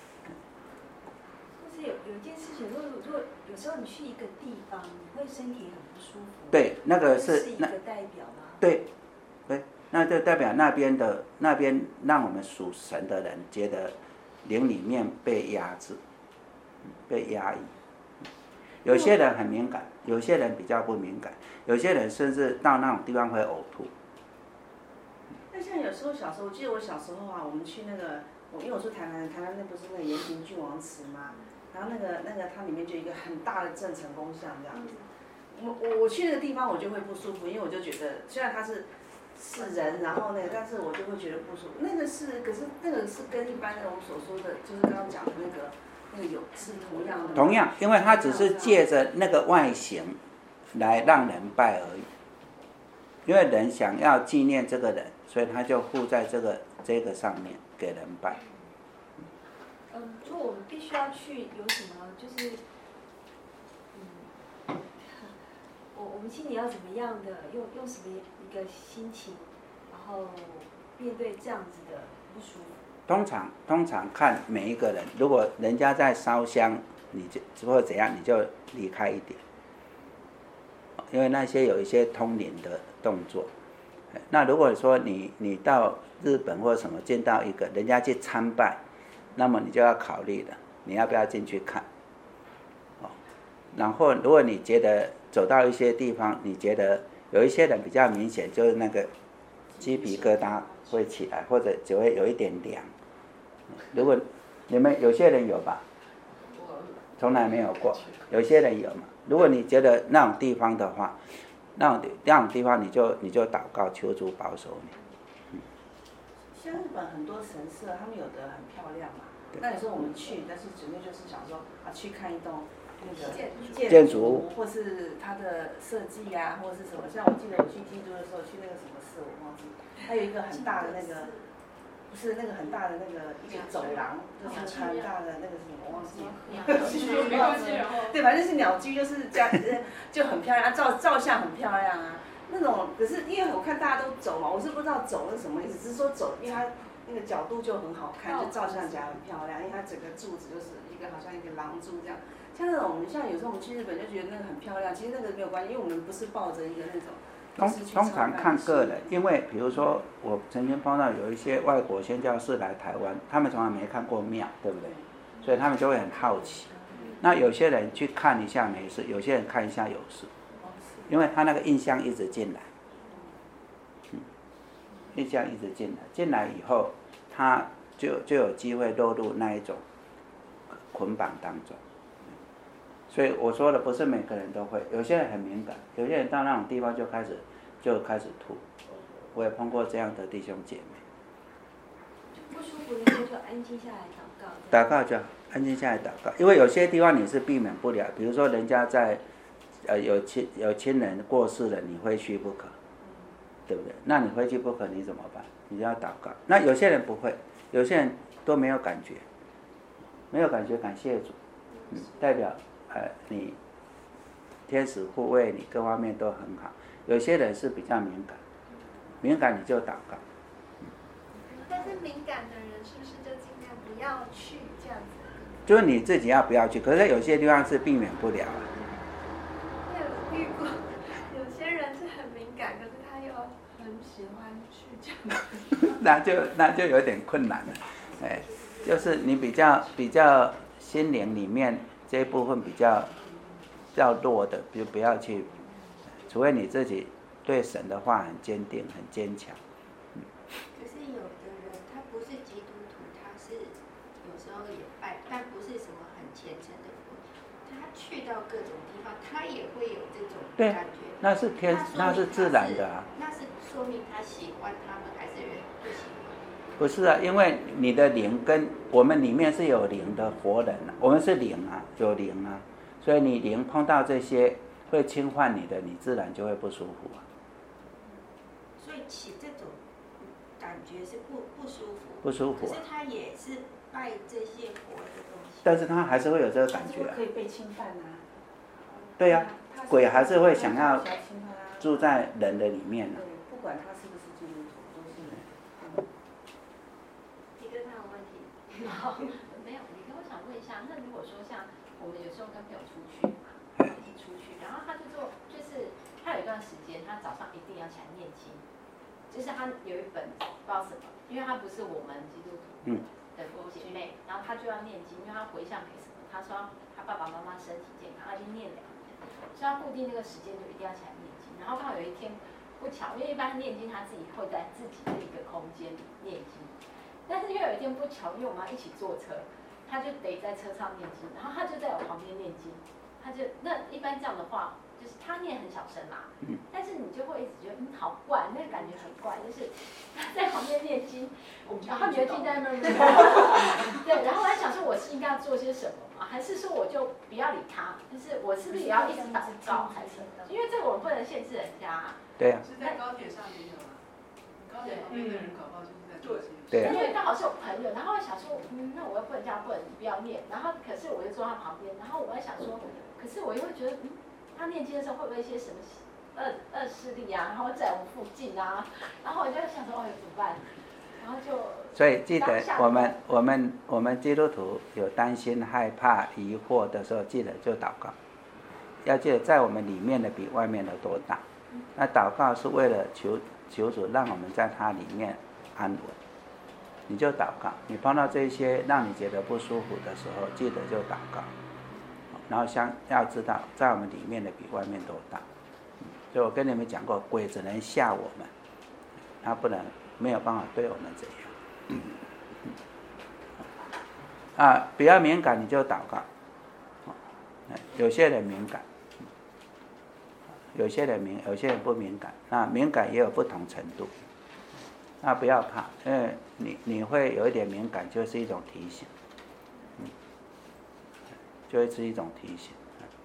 或是有一件事情，如果有时候你去一个地方，你会身体很不舒服。 对，那个是一个代表吗？ 对，那就代表那边让我们属神的人觉得灵里面被压制，被压抑。有些人很敏感，有些人比较不敏感，有些人甚至到那种地方会呕吐。 那像有时候小时候，我记得我小时候啊，我们去那个，因为我说台南那不是那个延平郡王祠吗？然后那个它里面就有一个很大的郑成功像这样子。我去那个地方我就会不舒服，因为我就觉得虽然它是人，然后但是我就会觉得不舒服。可是那个是跟一般的我们所说的，就是刚刚讲的那个是同样的。 同样，因为它只是借着那个外形来让人拜而已。因为人想要纪念这个人，所以他就附在这个上面给人拜。 就我们必须要去有什么，就是我们心里要怎么样的，用什么一个心情，然后面对这样子的不舒服。 通常看每一个人，如果人家在烧香，你就或怎样，你就离开一点，因为那些有一些通灵的动作。那如果说你到日本或什么见到一个人家去参拜，那么你就要考虑了，你要不要进去看？然后如果你觉得走到一些地方，你觉得有一些人比较明显，就是那个鸡皮疙瘩会起来，或者就会有一点凉。如果你们有些人有吧，从来没有过，有些人有嘛。如果你觉得那种地方的话，那种地方你就祷告求主保守你。 像日本很多神社，他们有的很漂亮嘛。那有时候我们去，但是主要就是想说去看一栋那个建筑物，或是它的设计啊，或者是什么。像我记得我去基督的时候，去那个什么寺我忘记，它有一个很大的那个，不是那个很大的那个一个走廊，就是很大的那个什么我忘记了。 没关系。 对，反正就是鸟居，就是这样，就很漂亮，照相很漂亮啊。那种可是因为我看大家都走嘛，我是不知道走是什么意思，只是说走，因为它那个角度就很好看，就照相起来很漂亮，因为它整个柱子就是一个好像一个廊柱这样。像那种像有时候我们去日本就觉得那个很漂亮，其实那个没有关系，因为我们不是抱着一个那种。 通常看个人，因为比如说我曾经碰到有一些外国宣教士来台湾，他们从来没看过庙，对不对？所以他们就会很好奇。那有些人去看一下没事，有些人看一下有事，因为他那个印象一直进来，印象一直进来以后，他就有机会落入那一种捆绑当中。所以我说的不是每个人都会，有些人很敏感，有些人到那种地方就开始吐。我也碰过这样的弟兄姐妹。 不舒服的时候就安静下来祷告。 祷告就好，安静下来祷告，因为有些地方你是避免不了，比如说人家在有亲人过世了，你非去不可，对不对？那你非去不可，你怎么办？你就要祷告。那有些人不会，有些人都没有感觉，没有感觉，感谢主，代表你天使护卫你，各方面都很好。有些人是比较敏感你就祷告。 但是敏感的人是不是就尽量不要去这样子？ 就是你自己要不要去，可是有些地方是避免不了啊。 我有遇过，有些人是很敏感，可是他又很喜欢去这样。 那就有点困难了，就是你比较心灵里面这一部分比较弱的，就不要去，除非你自己对神的话很坚定、很坚强。 可是有的人他不是基督徒，他是有时候也拜，但不是什么很虔诚的人，他去到各种地方，他也会有这种感觉。 那是自然的啊。 那是说明他喜欢他们，还是不喜欢？ 不是啊，因为你的灵跟我们里面是有灵的活人啊，我们是灵啊，有灵啊，所以你灵碰到这些会侵犯你的，你自然就会不舒服啊。 所以起这种感觉是不舒服。 不舒服啊。 可是他也是拜这些活的东西。 但是他还是会有这个感觉啊。 可以被侵犯啊。 对呀、鬼还是会想要住在人的里面啊。 不管他是不是基督徒，都是。 你跟他有问题？ 没有，你跟我想问一下，那如果说像我们有时候跟朋友出去嘛，一起出去，然后他就是他有一段时间，他早上一定要起来念经，就是他有一本不知道什么，因为他不是我们基督徒的姐妹，然后他就要念经，因为他回向给什么？他说他爸爸妈妈身体健康，他已经念2年，所以他固定那个时间就一定要起来念经。然后刚好有一天不巧，因为一般念经他自己会在自己的一个空间里念经。但是因为有一天不巧，因为我们要一起坐车，他就得在车上念经，然后他就在我旁边念经，那一般这样的话，就是他念很小声嘛，但是你就会一直觉得好怪，那个感觉很怪，就是他在旁边念经，然后你的经在那边，对，然后我还想说我是应该要做些什么嘛，还是说我就不要理他，就是我是不是也要一直祷告还是什么？因为这个我不能限制人家。 对呀。 是在高铁上也有啊，高铁旁边的人搞不好就是在做这些。 对啊。 因为刚好是有朋友，然后我想说，那我又不能这样，你不要念。然后可是我就坐他旁边，然后我在想说，可是我又会觉得，他念经的时候会不会一些什么恶势力啊，然后在我们附近啊，然后我就想说，怎么办？然后就。 所以记得我们基督徒有担心、害怕、疑惑的时候，记得就祷告。要记得在我们里面的比外面的多大。那祷告是为了求主让我们在他里面安稳。你就祷告，你碰到这些让你觉得不舒服的时候，记得就祷告。然后要知道，在我们里面的比外面多大。所以我跟你们讲过，鬼只能吓我们，他没有办法对我们怎样。比较敏感你就祷告。有些人敏感，有些人不敏感。那敏感也有不同程度。那不要怕，因为你会有一点敏感，就是一种提醒，就会是一种提醒。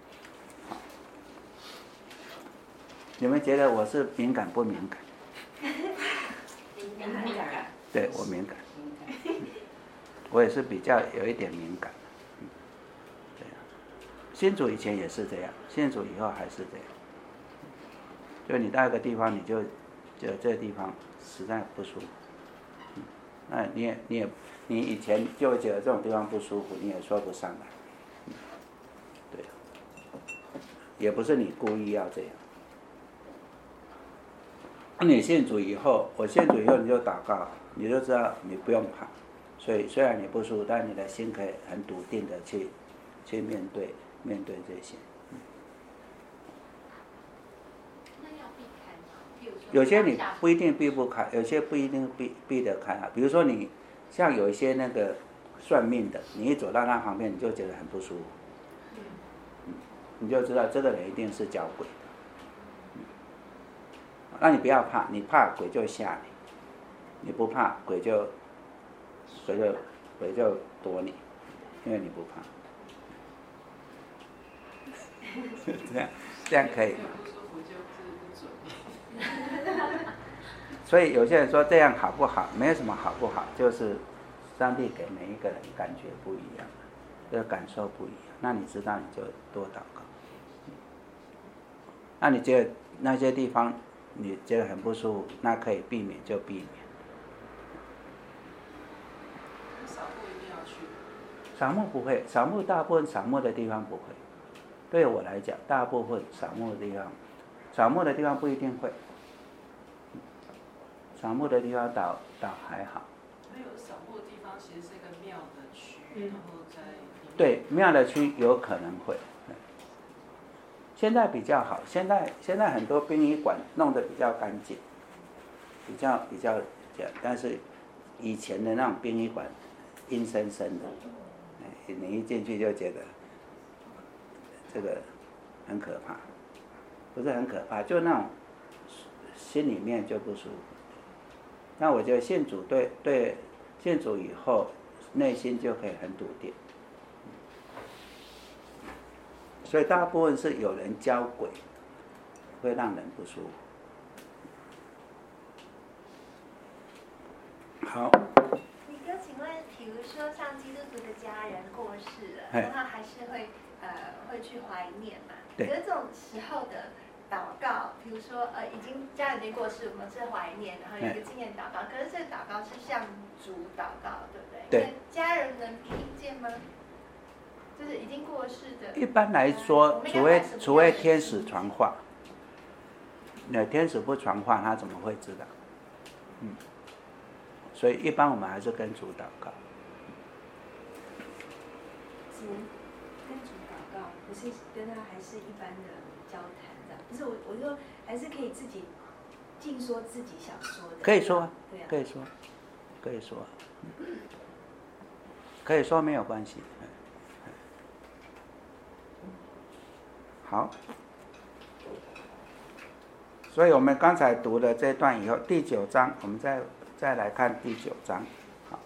你们觉得我是敏感不敏感？ 敏感。 对，我敏感。我也是比较有一点敏感。对啊。信主以前也是这样，信主以后还是这样。就你到一个地方，你就这个地方实在不舒服。那你以前就觉得这种地方不舒服，你也说不上来。对。也不是你故意要这样。你信主以后，我信主以后你就祷告，你就知道你不用怕。所以虽然你不舒服，但你的心可以很笃定的去面对这些。有些你不一定避不开，有些不一定避得开啊。比如说你像有一些那个算命的，你一走到他旁边，你就觉得很不舒服。你就知道这个人一定是搅鬼的。那你不要怕，你怕鬼就吓你，你不怕鬼就躲你，因为你不怕。这样可以吗？所以有些人说这样好不好？没有什么好不好，就是上帝给每一个人感觉不一样，这个感受不一样。那你知道你就多祷告。那你觉得那些地方你觉得很不舒服，那可以避免就避免。 扫墓一定要去。 扫墓不会，扫墓大部分扫墓的地方不会。对我来讲，大部分扫墓的地方不一定会。扫墓的地方倒还好， 那有扫墓的地方其实是一个庙的区，然后在对庙的区有可能会。现在比较好，现在很多殡仪馆弄得比较干净，比较这样，但是以前的那种殡仪馆阴森森的，你一进去就觉得这个很可怕，不是很可怕，就那种心里面就不舒服。那我觉得信主对信主以后，内心就可以很笃定。所以大部分是有人交鬼，会让人不舒服。好。 李哥，请问，比如说像基督徒的家人过世了，那他还是会去怀念嘛？ 对。 可是这种时候的祷告，比如说已经家人已经过世，我们是怀念，然后有一个纪念祷告，可是这个祷告是向主祷告，对不对？ 对。 家人能听见吗？就是已经过世的。一般来说，除非天使传话，那天使不传话，他怎么会知道？所以一般我们还是跟主祷告。 只跟主祷告，不是跟他还是一般的交谈的。不是我说还是可以自己尽说自己想说的。 可以说， 对啊， 可以说，可以说，可以说没有关系。好，所以我们刚才读了这段以后，第9章，我们再来看第9章。好。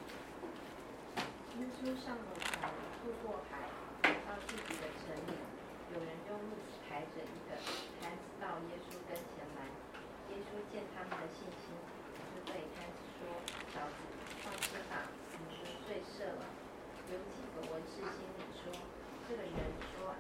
耶稣上了船，渡过海，来到自己的城里。有人用褥子抬着一个摊子到耶稣跟前来。耶稣见他们的信心，就对摊子说：“小子，放心吧，你的罪赦了。”有几个文士心里说：“这个人说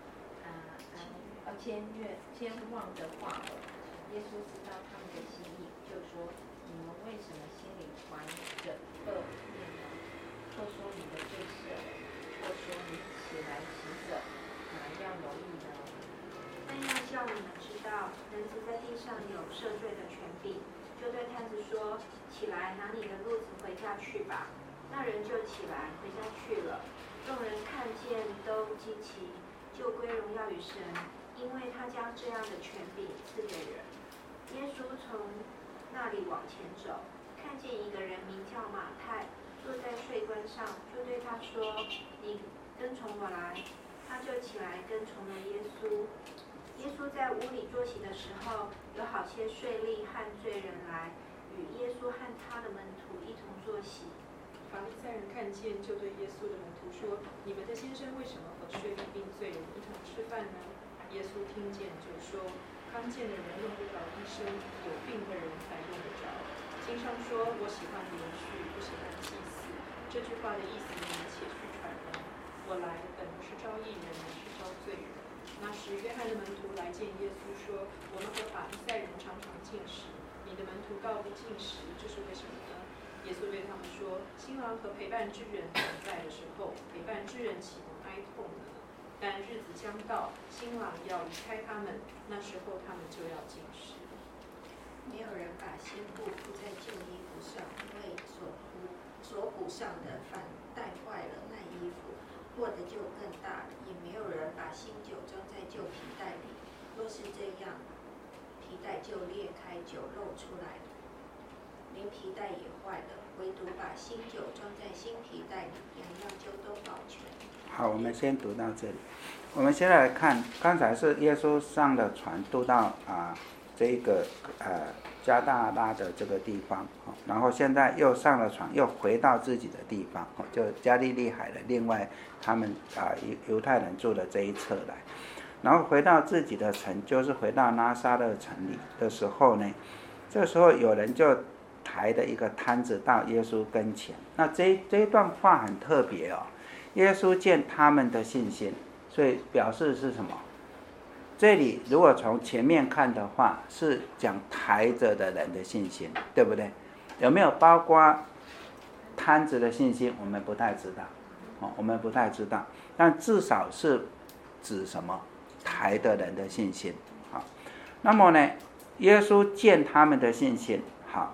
谦望的话了。”耶稣知道他们的心意，就说：“你们为什么心里怀着恶念呢？或说你的罪赦了，或说你起来行走，哪样容易呢？ 但要叫你们知道，人子在地上有赦罪的权柄。”就对摊子说：“起来，拿你的褥子回家去吧。”那人就起来回家去了。众人看见都惊奇，就归荣耀于神，因为他将这样的权柄赐给人。耶稣从那里往前走，看见一个人名叫马太，坐在税关上，就对他说：“你跟从我来。”他就起来跟从了耶稣。耶稣在屋里坐席的时候，有好些税吏和罪人来，与耶稣和他的门徒一同坐席。 法利赛人看见，就对耶稣的门徒说：“你们的先生为什么和税吏并罪人一同吃饭呢？”耶稣听见就说：“康健的人用不着医生，有病的人才用得着。经上说：我喜欢连续，不喜欢祭祀。这句话的意思你们且去传扬。我来本不是招义人，乃是招罪人。”那时，约翰的门徒来见耶稣说：“我们和法利赛人常常进食，你的门徒倒不进食，这是为什么呢？”耶稣对他们说：“新郎和陪伴之人同在的时候，陪伴之人岂能哀痛呢？但日子将到，新郎要离开他们，那时候他们就要进食。 没有人把新布铺在旧衣服上，因为所补上的反带坏了那衣服，破的就更大了。也没有人把新酒装在旧皮袋里，若是这样，皮袋就裂开，酒漏出来了，连皮袋也坏了。唯独把新酒装在新皮袋里，两样就都保全。” 好，我们先读到这里。我们现在来看，刚才是耶稣上了船渡到这个加大拉的这个地方，然后现在又上了船，又回到自己的地方，就加利利海的另外他们犹太人住的这一侧来，然后回到自己的城，就是回到拿撒勒城里的时候呢，这时候有人就抬的一个摊子到耶稣跟前。那这一段话很特别哦。耶稣见他们的信心，所以表示是什么？这里如果从前面看的话，是讲抬着的人的信心，对不对？有没有包括摊子的信心？我们不太知道，我们不太知道，但至少是指什么？抬的人的信心。好，那么呢，耶稣见他们的信心，好，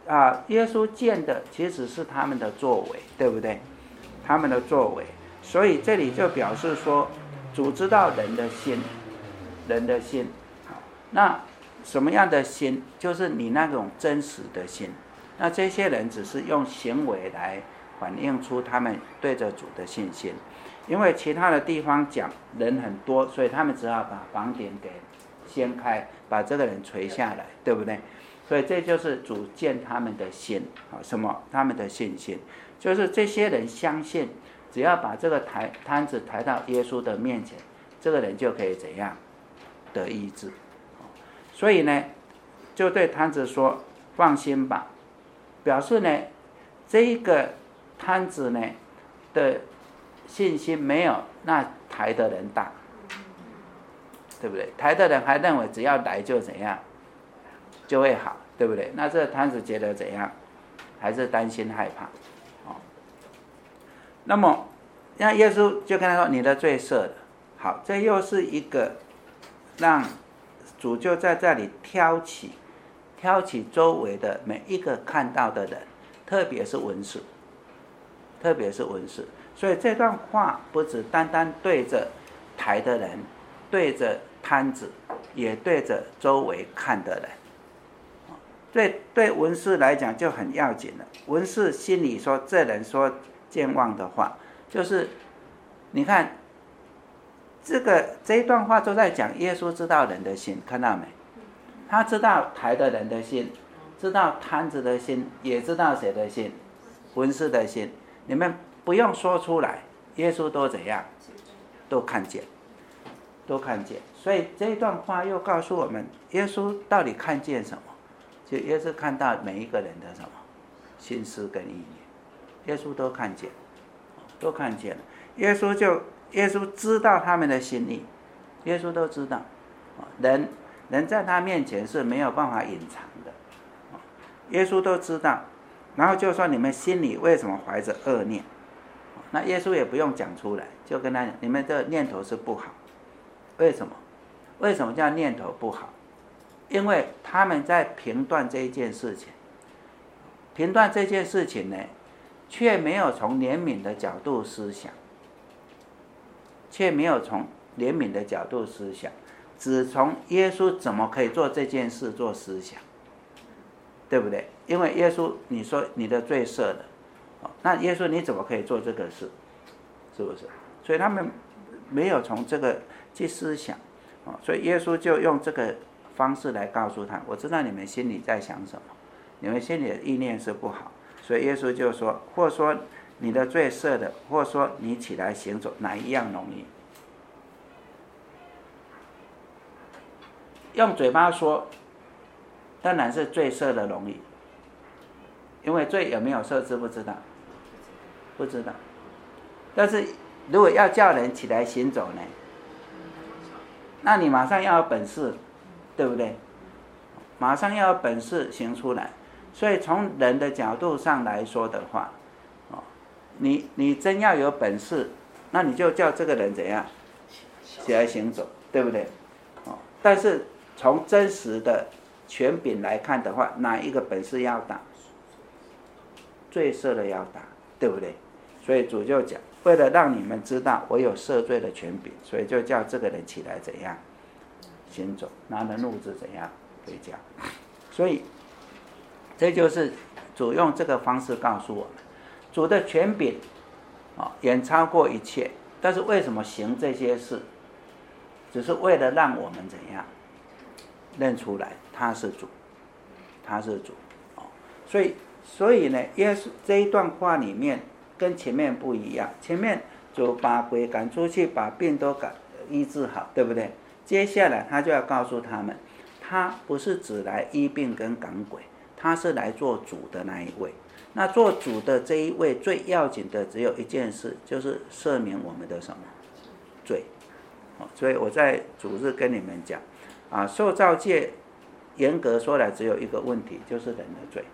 耶稣见的其实是他们的作为，对不对？他们的作为，所以这里就表示说，主知道人的心，人的心。那什么样的心？就是你那种真实的心。那这些人只是用行为来反映出他们对着主的信心，因为其他的地方讲人很多，所以他们只好把房顶给掀开，把这个人垂下来，对不对？所以这就是主见他们的心，什么？他们的信心，就是这些人相信，只要把这个摊子抬到耶稣的面前，这个人就可以怎样得医治。所以呢，就对摊子说：“放心吧。”表示呢，这一个摊子呢的信心没有那抬的人大，对不对？抬的人还认为只要来就怎样，就会好，对不对？那这个摊子觉得怎样？还是担心害怕。那么，那耶稣就跟他说：“你的罪赦了。”好，这又是一个让主就在这里挑起周围的每一个看到的人，特别是文士，所以这段话不只单单对着台的人，对着摊子，也对着周围看的人。对文士来讲就很要紧了。文士心里说，这人说健忘的话，就是你看这一段话都在讲耶稣知道人的心，看到没？他知道台的人的心，知道摊子的心，也知道谁的心？文士的心。你们不用说出来，耶稣都怎样？都看见。所以这一段话又告诉我们，耶稣到底看见什么？就耶稣看到每一个人的什么心思跟意念，耶稣都看见了。耶稣知道他们的心意，耶稣都知道。人在他面前是没有办法隐藏的，耶稣都知道。然后就说你们心里为什么怀着恶念？那耶稣也不用讲出来，就跟他讲，你们的念头是不好。为什么？为什么叫念头不好？因为他们在评断这一件事情呢，却没有从怜悯的角度思想，只从耶稣怎么可以做这件事做思想，对不对？因为耶稣你说你的罪赦了，那耶稣你怎么可以做这个事？是不是？所以他们没有从这个去思想，所以耶稣就用这个方式来告诉他，我知道你们心里在想什么，你们心里的意念是不好，所以耶稣就说，或说你的罪赦了，或说你起来行走，哪一样容易？用嘴巴说，当然是罪赦的容易，因为罪有没有赦，知不知道？不知道。但是如果要叫人起来行走呢，那你马上要有本事，对不对？马上要有本事行出来。所以从人的角度上来说的话，你真要有本事，那你就叫这个人怎样起来行走，对不对？但是从真实的权柄来看的话，哪一个本事要大？罪赦的要大，对不对？所以主就讲，为了让你们知道我有赦罪的权柄，所以就叫这个人起来怎样行走，拿着褥子怎样回家。所以这就是主用这个方式告诉我们，主的权柄远超过一切。但是为什么行这些事？只是为了让我们怎样认出来他是主，他是主。所以呢，耶稣这一段话里面跟前面不一样，前面主把鬼赶出去，把病都医治好，对不对？接下来他就要告诉他们，他不是只来医病跟赶鬼，他是来做主的那一位。那做主的这一位最要紧的只有一件事，就是赦免我们的什么罪。所以我在主日跟你们讲受造界严格说来只有一个问题，就是人的罪。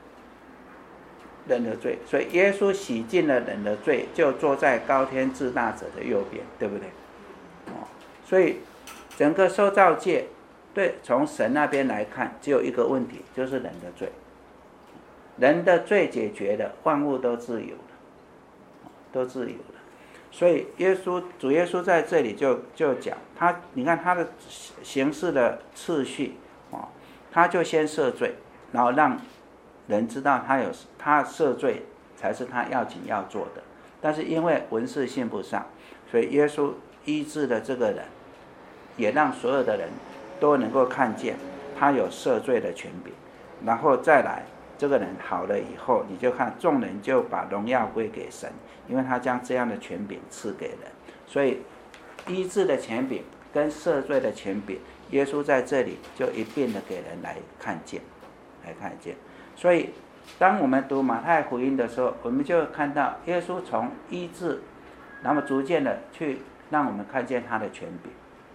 所以耶稣洗净了人的罪，就坐在高天至大者的右边，对不对？所以整个受造界从神那边来看，只有一个问题，就是人的罪。 人的罪解决了，万物都自由了，都自由了。所以主耶稣在这里就讲他，你看他的行事的次序他就先赦罪，然后让人知道他赦罪才是他要紧要做的。但是因为文士信不上，所以耶稣医治了这个人，也让所有的人都能够看见他有赦罪的权柄。然后再来这个人好了以后，你就看众人就把荣耀归给神，因为他将这样的权柄赐给人。所以医治的权柄跟赦罪的权柄，耶稣在这里就一并的给人来看见。所以当我们读马太福音的时候，我们就看到耶稣从医治，那么逐渐的去让我们看见他的权柄，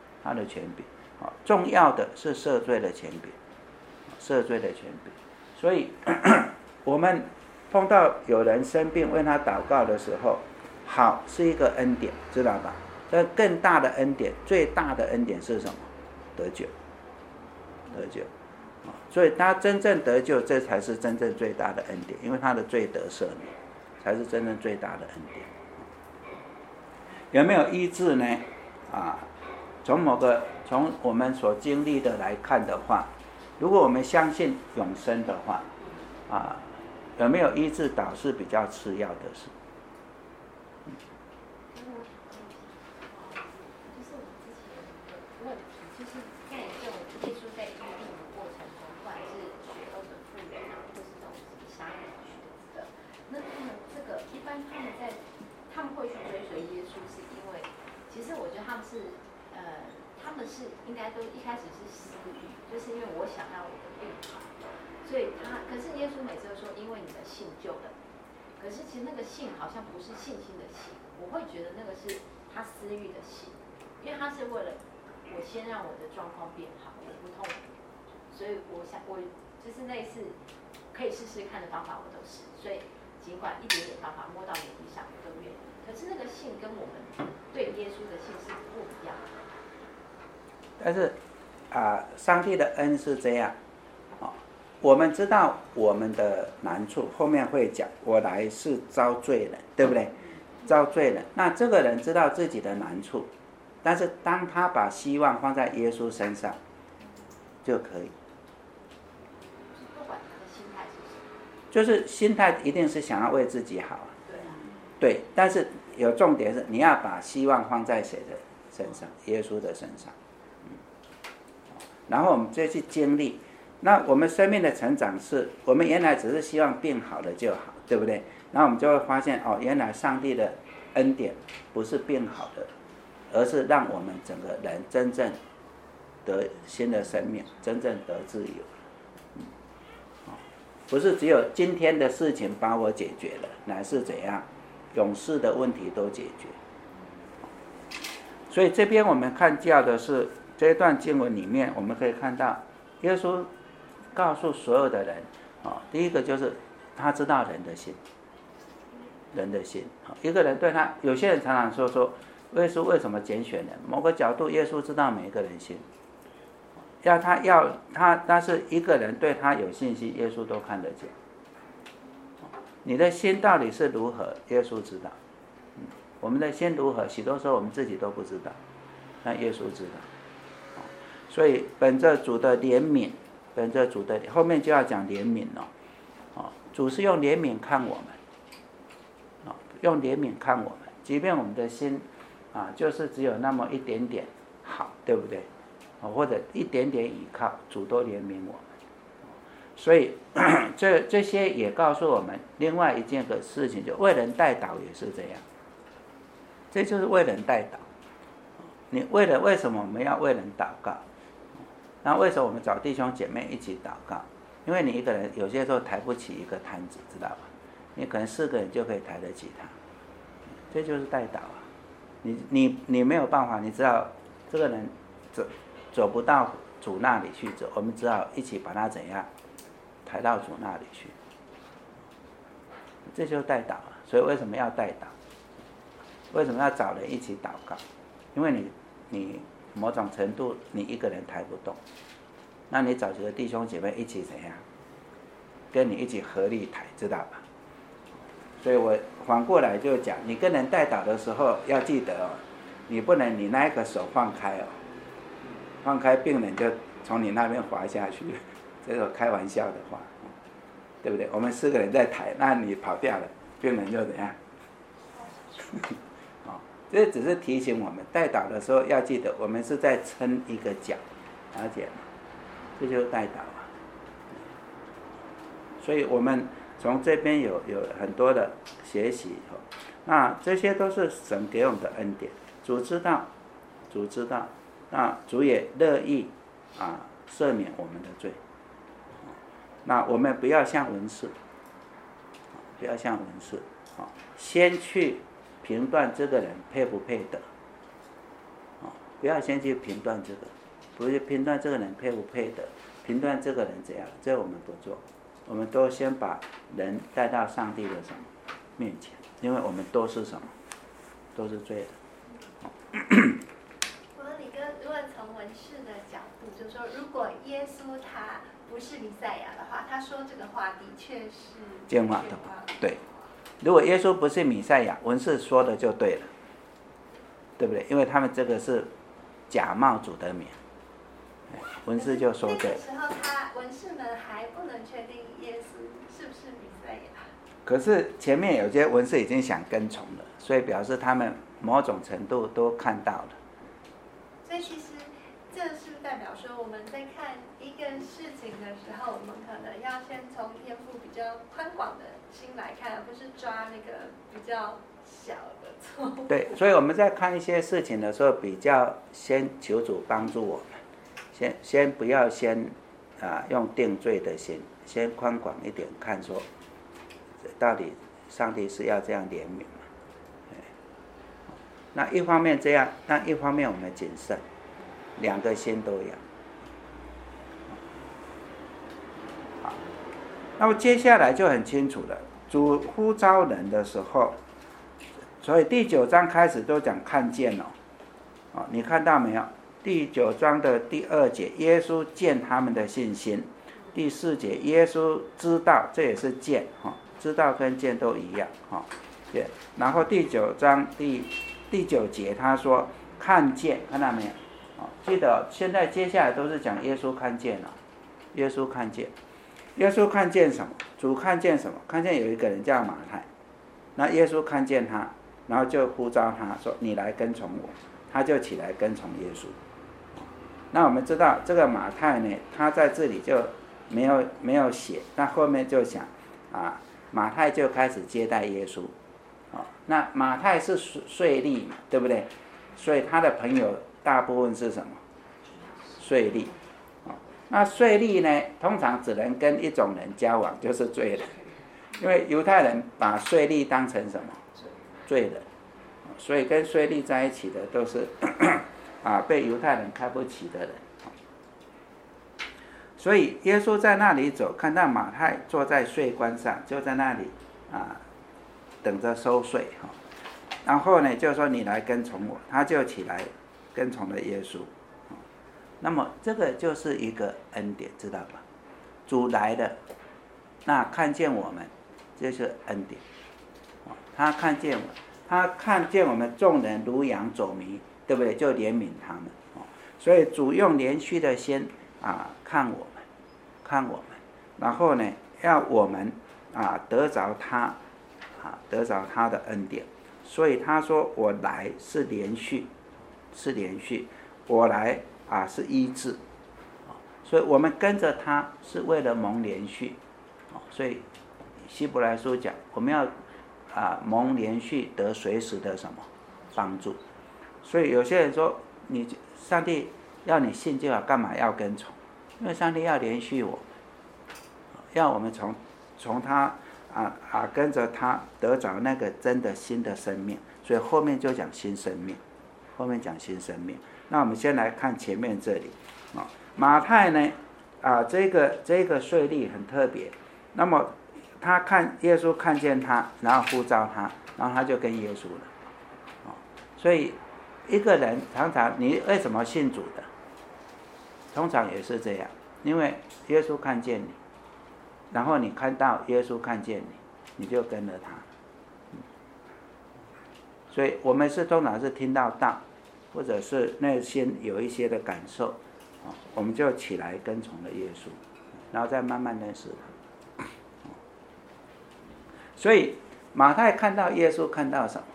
重要的是赦罪的权柄，所以我们碰到有人生病为他祷告的时候，好是一个恩典，知道吧？这更大的恩典，最大的恩典是什么？得救。所以他真正得救，这才是真正最大的恩典，因为他的罪得赦免，才是真正最大的恩典。有没有医治呢？从我们所经历的来看的话，如果我们相信永生的话，有没有医治倒是比较次要的事。 应该都一开始是私欲，就是因为我想让我的病好，所以可是耶稣每次都说，因为你的信救了你。可是其实那个信好像不是信心的信，我会觉得那个是他私欲的信，因为他是为了我先让我的状况变好，我不痛苦，所以我就是类似可以试试看的方法，我都试，所以尽管一点点方法摸到眼睛上，我都愿意。可是那个信跟我们对耶稣的信是不一样的。 但是上帝的恩是这样，我们知道我们的难处，后面会讲我来是招罪人，对不对？招罪人，那这个人知道自己的难处，但是当他把希望放在耶稣身上就可以。 不管他的心态是什么， 就是心态一定是想要为自己好，对，但是有重点是你要把希望放在谁的身上？耶稣的身上。然后我们就去经历，那我们生命的成长是我们原来只是希望病好了就好，对不对？然后我们就会发现原来上帝的恩典不是病好的，而是让我们整个人真正得新的生命，真正得自由。不是只有今天的事情把我解决了，乃是怎样永世的问题都解决。所以这边我们看到的是这一段经文里面，我们可以看到耶稣告诉所有的人第一个就是他知道人的心，一个人对他，有些人常常说耶稣为什么拣选人？某个角度耶稣知道每一个人心，但是一个人对他有信心，耶稣都看得见。你的心到底是如何，耶稣知道。我们的心如何，许多时候我们自己都不知道，但耶稣知道。所以本着主的怜悯，后面就要讲怜悯了。主是用怜悯看我们，用怜悯看我们，即便我们的心就是只有那么一点点好，对不对？或者一点点倚靠，主都怜悯我们。所以这些也告诉我们另外一件个事情，就为人代祷也是这样。这就是为人代祷。你为什么我们要为人祷告？那为什么我们找弟兄姐妹一起祷告？因为你一个人有些时候抬不起一个摊子，知道吧？你可能4个人就可以抬得起它，这就是代祷啊。你没有办法，你知道这个人走不到主那里去走，我们只好一起把他怎样抬到主那里去，这就是代祷啊。所以为什么要代祷？为什么要找人一起祷告？因为你某种程度你一个人抬不动，那你找几个弟兄姐妹一起怎样跟你一起合力抬，知道吧？所以我反过来就讲，你跟人带祷的时候要记得哦，你不能你那一个手放开哦，放开病人就从你那边滑下去，这是开玩笑的话，对不对？我们4个人在抬，那你跑掉了，病人就怎样？这只是提醒我们带祷的时候要记得，我们是在撑一个脚，了解吗？这就是带祷啊。所以我们从这边有很多的学习，那这些都是神给我们的恩典。主知道，那主也乐意赦免我们的罪。那我们不要像文士，先去评断这个人配不配得，不要先去评断这个，不是评断这个人配不配得，评断这个人怎样，这我们不做，我们都先把人带到上帝的什么面前，因为我们都是什么，都是罪人。 我问你，如果从文士的角度，就是说，如果耶稣他不是弥赛亚的话，他说这个话的确是奸话的话，对。如果耶稣不是弥赛亚，文士说的就对了，对不对？因为他们这个是假冒主的名，文士就说对了。 那个时候文士们还不能确定耶稣是不是弥赛亚。 可是前面有些文士已经想跟从了，所以表示他们某种程度都看到了。 所以其实这是不是代表说，我们在看一个事情的时候，我们可能要先从天赋比较宽广的心来看，而不是抓那个比较小的错误。 对，所以我们在看一些事情的时候，比较先求主帮助我们，先不要用定罪的心，先宽广一点看说，到底上帝是要这样怜悯吗？那一方面这样，那一方面我们谨慎，两个心都要。好，那么接下来就很清楚了，主呼召人的时候，所以第9章开始都讲看见哦，你看到没有？第9章的第2节，耶稣见他们的信心；第4节，耶稣知道，这也是见知道跟见都一样对。然后第9章第9节他说看见，看到没有？记得现在接下来都是讲耶稣看见了，耶稣看见，耶稣看见什么？主看见什么？看见有一个人叫马太，那耶稣看见他，然后就呼召他说：“你来跟从我。”他就起来跟从耶稣。那我们知道这个马太呢，他在这里就没有写，那后面就讲马太就开始接待耶稣。那马太是税吏嘛，对不对？所以他的朋友大部分是什么？税吏。那税吏呢，通常只能跟一种人交往，就是罪人，因为犹太人把税吏当成什么？罪人，所以跟税吏在一起的都是被犹太人看不起的人。所以耶稣在那里走，看到马太坐在税关上，就在那里等着收税然后呢，就说你来跟从我，他就起来跟从了耶稣。那么这个就是一个恩典，知道吧？主来了，那看见我们，这是恩典。他看见我们众人如羊走迷，对不对？就怜悯他们。所以主用怜恤的心看我们，然后呢，要我们得着他的恩典。所以他说我来是连续，我来是医治。所以我们跟着他是为了蒙连续。所以希伯来书讲，我们要蒙连续得随时的什么帮助。所以有些人说，上帝要你信就好，干嘛要跟从？因为上帝要连续我们，要我们从他跟着他得着那个真的新的生命。所以后面就讲新生命，那我们先来看前面这里马太呢这个税吏很特别。那么他耶稣看见他，然后呼召他，然后他就跟耶稣了。所以一个人常常你为什么信主的？通常也是这样，因为耶稣看见你， 然后你看到耶稣看见你，你就跟着他。所以我们是通常是听到道，或者是内心有一些的感受，我们就起来跟从了耶稣，然后再慢慢认识他。所以马太看到耶稣看到什么？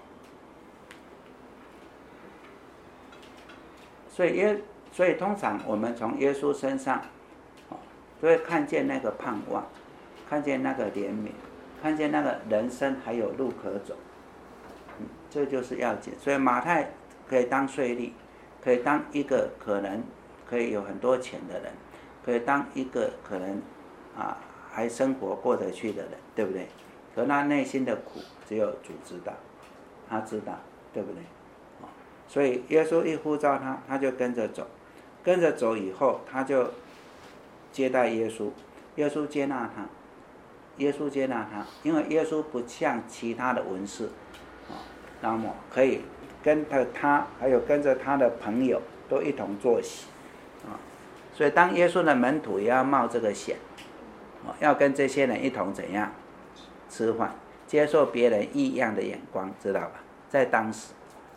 所以通常我们从耶稣身上，就会看见那个盼望，看见那个怜悯，看见那个人生还有路可走。这就是要紧。所以马太可以当税吏，可以当一个可能可以有很多钱的人，可以当一个可能还生活过得去的人，对不对？可他内心的苦只有主知道，他知道，对不对？所以耶稣一呼召他，他就跟着走，跟着走以后，他就接待耶稣，耶稣接纳他，耶稣接纳他，因为耶稣不像其他的文士，那么可以跟着他，还有跟着他的朋友都一同坐席，所以当耶稣的门徒也要冒这个险，要跟这些人一同怎样吃饭，接受别人异样的眼光，知道吧？在当时，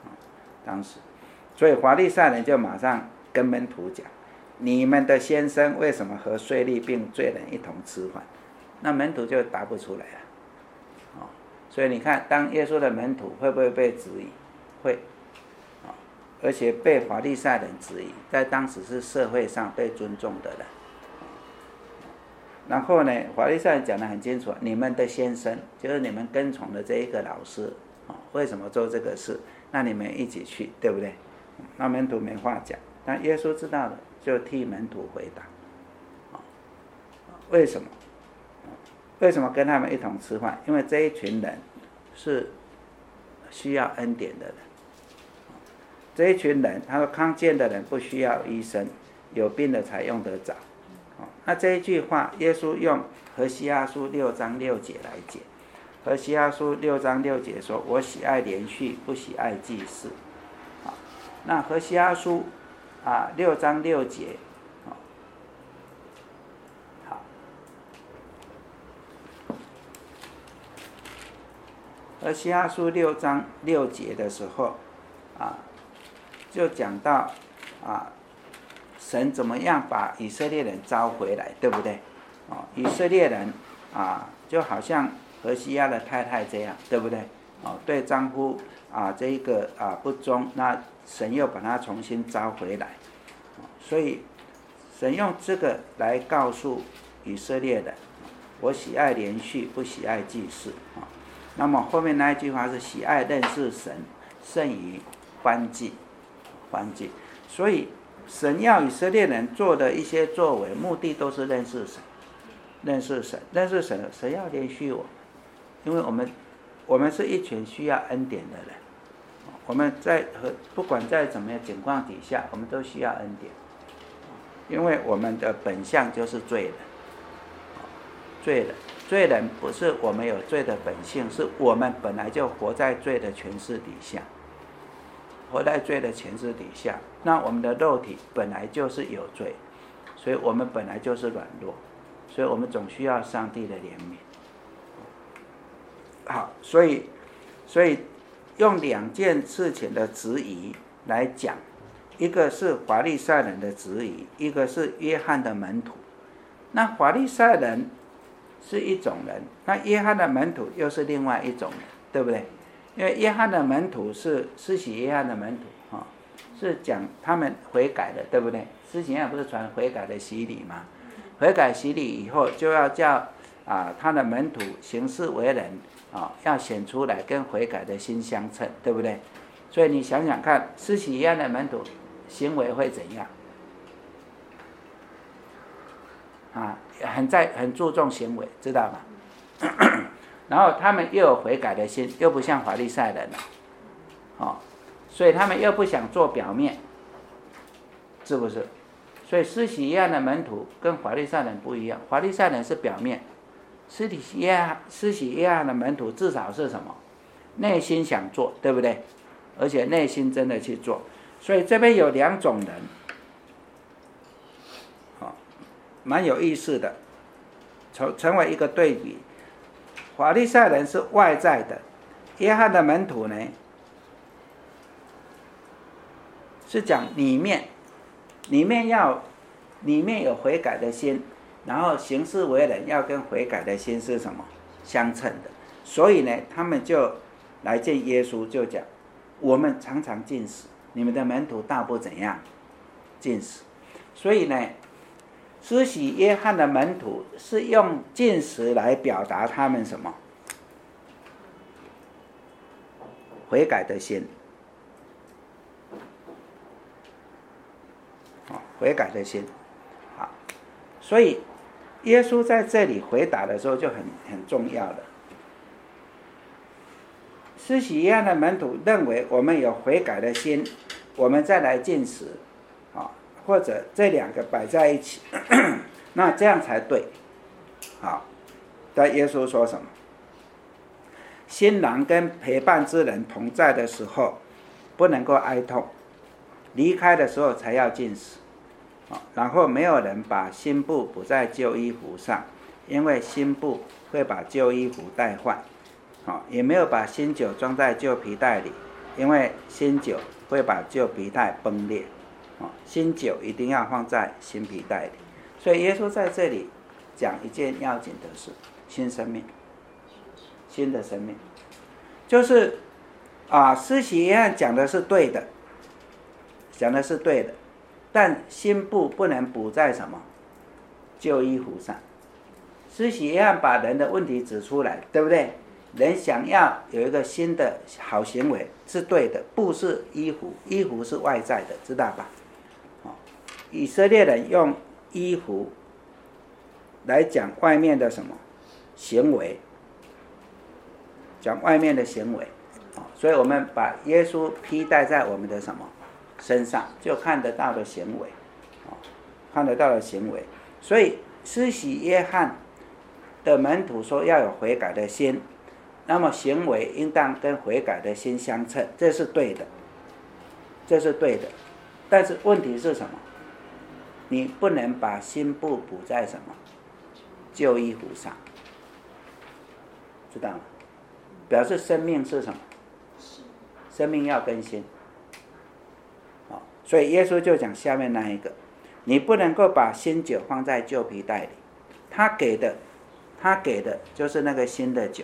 所以法利赛人就马上跟门徒讲：你们的先生为什么和税吏并罪人一同吃饭？那门徒就答不出来了。所以你看，当耶稣的门徒会不会被质疑？会，而且被法利赛人质疑，在当时是社会上被尊重的人。然后呢，法利赛人讲得很清楚，你们的先生就是你们跟从的这一个老师，为什么做这个事？那你们一起去，对不对？那门徒没话讲，但耶稣知道了，就替门徒回答。为什么？为什么跟他们一同吃饭？因为这一群人是需要恩典的人。这一群人，他说康健的人不需要医生，有病的才用得着。那这一句话，耶稣用何西阿书6章6节来解。何西阿书6章6节说：“我喜爱连续，不喜爱祭祀。”那何西阿书6章6节，好，何西阿书6章6节的时候，就讲到神怎么样把以色列人招回来，对不对？以色列人就好像何西阿的太太这样，对不对？对丈夫这一个不忠，那神又把他重新招回来。所以神用这个来告诉以色列人：我喜爱连续，不喜爱祭祀。那么后面那一句话是喜爱认识神，胜于欢祭。所以神要以色列人做的一些作为，目的都是认识神，神要连续我们，因为我们是一群需要恩典的人，我们不管在怎么样情况底下，我们都需要恩典，因为我们的本相就是罪人，罪人不是我们有罪的本性，是我们本来就活在罪的权势底下。那我们的肉体本来就是有罪，所以我们本来就是软弱，所以我们总需要上帝的怜悯。好，所以用2件事情的质疑来讲，一个是法利赛人的质疑，一个是约翰的门徒。那法利赛人是一种人，那约翰的门徒又是另外一种人，对不对？因为约翰的门徒是施洗约翰的门徒，是讲他们悔改了，对不对？施洗约翰不是传悔改的洗礼吗？悔改洗礼以后，就要叫他的门徒行事为人要显出来，跟悔改的心相称，对不对？所以你想想看，施洗约翰的门徒行为会怎样？很注重行为，知道吗？然后他们又有悔改的心，又不像法利赛人了，所以他们又不想做表面，是不是？所以施洗约翰的门徒跟法利赛人不一样，法利赛人是表面，施洗约翰的门徒至少是什么？内心想做，对不对？而且内心真的去做。所以这边有2种人，蛮有意思的。 成为一个对比。法利赛人是外在的，约翰的门徒呢，是讲里面有悔改的心，然后行事为人要跟悔改的心是什么相称的。所以呢，他们就来见耶稣，就讲我们常常禁食，你们的门徒大不怎样禁食。所以呢，施洗约翰的门徒是用禁食来表达他们什么悔改的心，悔改的心。好，所以耶稣在这里回答的时候就很重要了。施洗约翰的门徒认为我们有悔改的心，我们再来禁食，或者这两个摆在一起，那这样才对。好，但耶稣说什么？新郎跟陪伴之人同在的时候，不能够哀痛；离开的时候才要禁食。然后没有人把新布补在旧衣服上，因为新布会把旧衣服带坏；也没有把新酒装在旧皮袋里，因为新酒会把旧皮袋崩裂。新酒一定要放在新皮袋里。所以耶稣在这里讲一件要紧的事：新生命，新的生命，就是施洗约翰讲的是对的，但新布不能补在什么旧衣服上。施洗约翰把人的问题指出来，对不对？人想要有一个新的好行为是对的，布是衣服，衣服是外在的，知道吧？以色列人用衣服来讲外面的什么行为，讲外面的行为，所以我们把耶稣披戴在我们的什么身上，就看得到的行为，看得到的行为。所以施洗约翰的门徒说要有悔改的心，那么行为应当跟悔改的心相称，这是对的，这是对的。但是问题是什么？你不能把新布补在什么旧衣服上，知道吗？表示生命是什么？生命要更新。所以耶稣就讲下面那一个，你不能够把新酒放在旧皮袋里，他给的就是那个新的酒，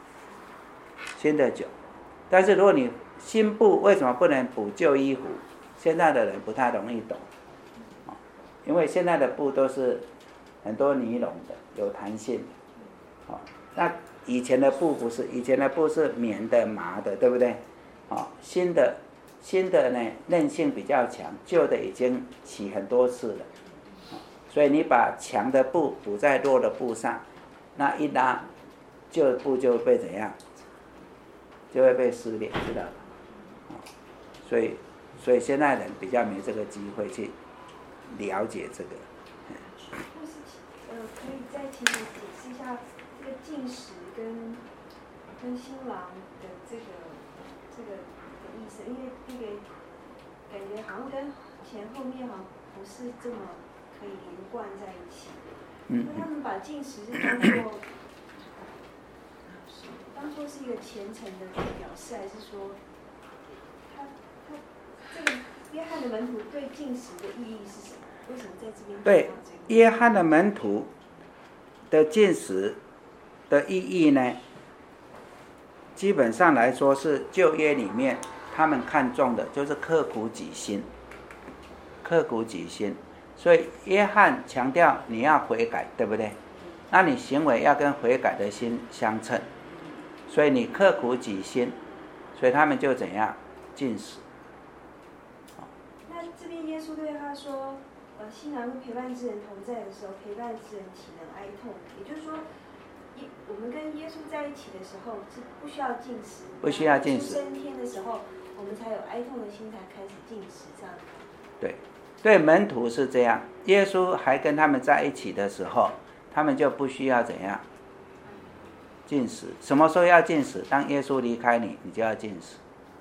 但是如果你新布为什么不能补旧衣服？现在的人不太容易懂，因为现在的布都是很多尼龙的，有弹性的，那以前的布不是，以前的布是棉的、麻的，对不对？新的呢韧性比较强，旧的已经洗很多次了，所以你把强的布补在弱的布上，那一拉，旧的布就会被怎样？就会被撕裂，知道吧？所以现在人比较没这个机会去了解这个。 可以再请你解释一下这个禁食跟新郎的这个的意思，因为那个感觉好像跟前后面好像不是这么可以连贯在一起。那他们把禁食是当作是一个虔诚的表示，还是说他这个约翰的门徒对禁食的意义是什么？为什么在这边对约翰的门徒的禁食的意义呢？基本上来说是旧约里面他们看重的就是刻苦己心，所以约翰强调你要悔改，对不对？那你行为要跟悔改的心相称，所以你刻苦己心，所以他们就怎样禁食。 那这边耶稣对他说，新郎跟陪伴之人同在的时候，陪伴之人岂能哀痛？也就是说，我们跟耶稣在一起的时候是不需要禁食， 不需要禁食。 升天的时候，我们才有哀痛的心，才开始禁食，这样。 对，门徒是这样。耶稣还跟他们在一起的时候，他们就不需要怎样禁食。什么时候要禁食？当耶稣离开你，你就要禁食。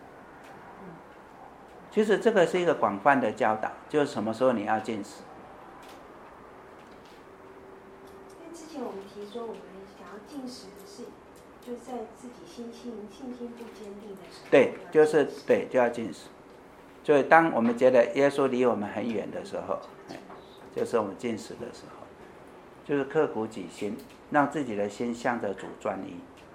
其实这个是一个广泛的教导，就是什么时候你要禁食。 因为之前我们提说我们想要进食是，就在自己信心不坚定的时候。 对，就要进食。所以当我们觉得耶稣离我们很远的时候，就是我们进食的时候，就是刻苦己心，让自己的心向着主专一。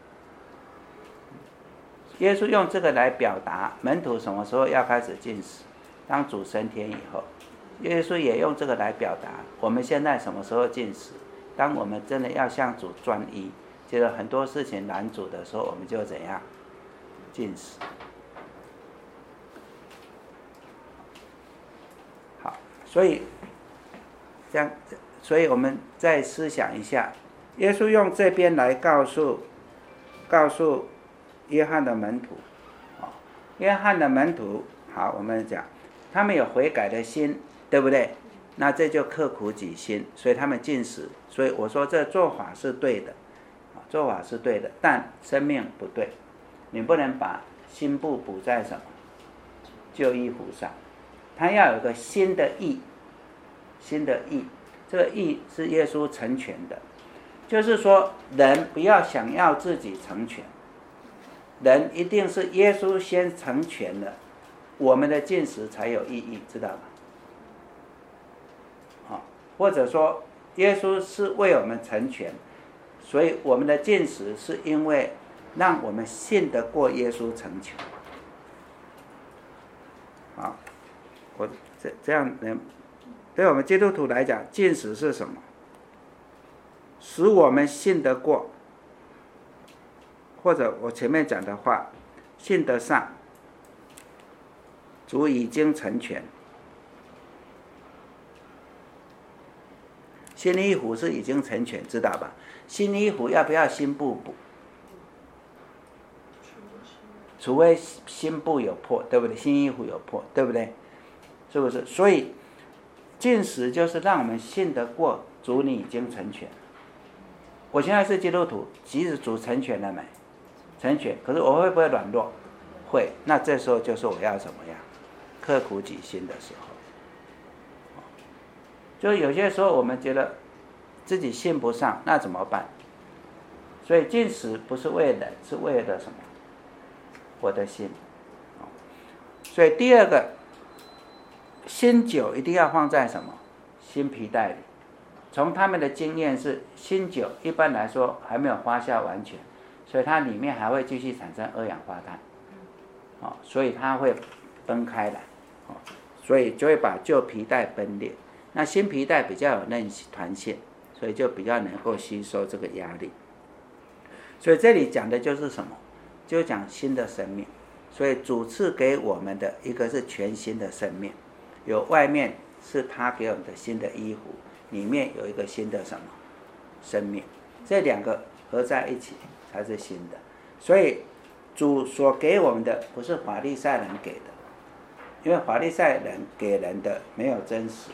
耶稣用这个来表达门徒什么时候要开始进食，当主升天以后。耶稣也用这个来表达我们现在什么时候进食，当我们真的要向主专一，觉得很多事情难主的时候，我们就怎样进食。好，所以我们再思想一下，耶稣用这边来告诉约翰的门徒，约翰的门徒，好，我们讲他们有悔改的心，对不对？那这就刻苦己心，所以他们进食。所以我说这做法是对的，做法是对的，但生命不对。你不能把新布补在什么旧衣服上，他要有个新的义，新的义。这个义是耶稣成全的，就是说人不要想要自己成全，人一定是耶稣先成全了，我们的进食才有意义，知道吗？或者说耶稣是为我们成全，所以我们的进食是因为让我们信得过耶稣成全。好，我这样呢，对我们基督徒来讲，进食是什么？使我们信得过，或者我前面讲的话，信得上，主已经成全。新衣服是已经成全，知道吧？新衣服要不要新布补？除非新布有破，对不对？新衣服有破，对不对？是不是？所以进食就是让我们信得过主，你已经成全。我现在是基督徒，即使主成全了没？成全，可是我会不会软弱？会。那这时候就是我要怎么样？刻苦己心的时候。就有些时候我们觉得自己信不上，那怎么办？所以进食不是为人，是为了什么？我的心。所以第二个，新酒一定要放在什么？新皮袋里。从他们的经验是，新酒一般来说还没有发酵完全，所以它里面还会继续产生二氧化碳，所以它会分开来，所以就会把旧皮带分裂。那新皮带比较有韧弹性，所以就比较能够吸收这个压力。所以这里讲的就是什么？就讲新的生命。所以主赐给我们的一个是全新的生命，有外面是他给我们的新的衣服，里面有一个新的什么生命，这两个合在一起才是新的。所以主所给我们的不是法利赛人给的，因为法利赛人给人的没有真实，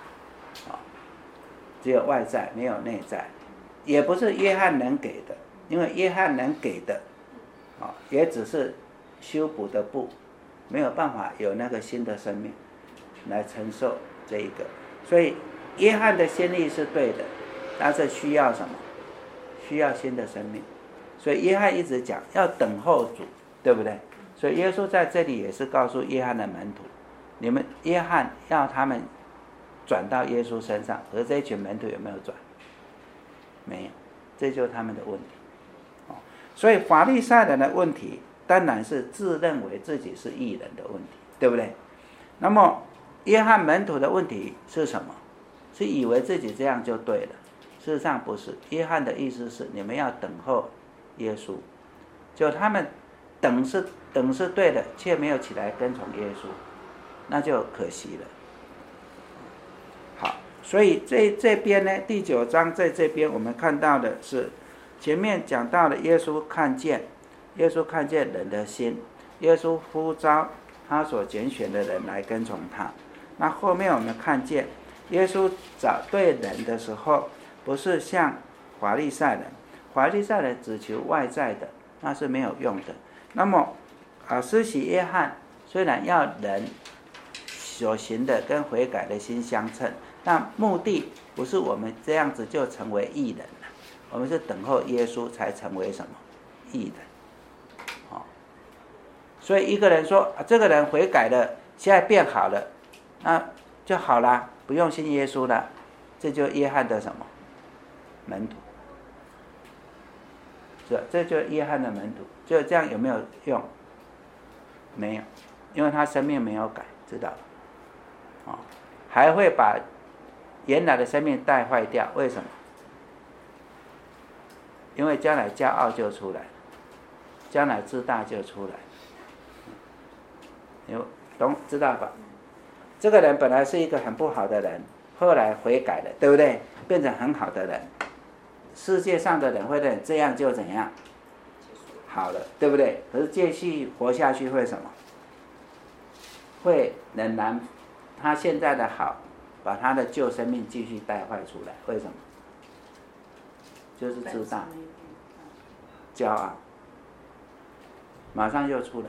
只有外在没有内在，也不是约翰能给的，因为约翰能给的也只是修补的布，没有办法有那个新的生命来承受这一个。所以约翰的先例是对的，但是需要什么？需要新的生命。所以约翰一直讲要等候主，对不对？所以耶稣在这里也是告诉约翰的门徒，你们约翰要他们转到耶稣身上，而这群门徒有没有转？没有，这就是他们的问题。所以法利赛人的问题当然是自认为自己是义人的问题，对不对？那么约翰门徒的问题是什么？是以为自己这样就对了，事实上不是。约翰的意思是你们要等候耶稣，就他们等是对的，却没有起来跟从耶稣，那就可惜了。好，所以这边呢，第9章在这边我们看到的是前面讲到了耶稣看见人的心，耶稣呼召他所拣选的人来跟从他。那后面我们看见耶稣找对人的时候，不是像法利赛人只求外在的，那是没有用的。那么施洗约翰虽然要人所行的跟悔改的心相称，但目的不是我们这样子就成为义人了， 我们是等候耶稣才成为什么义人。所以一个人说这个人悔改了，现在变好了，那就好了，不用信耶稣了，这就约翰的什么门徒，这就约翰的门徒，就这样有没有用？没有，因为他生命没有改，知道吧？还会把原来的生命带坏掉，为什么？因为将来骄傲就出来，将来自大就出来。知道吧？这个人本来是一个很不好的人，后来悔改了，对不对？变成很好的人。世界上的人会认这样就怎样好了，对不对？可是继续活下去会什么？会仍然他现在的好，把他的旧生命继续带坏出来。为什么？就是自大、骄傲，马上就出来。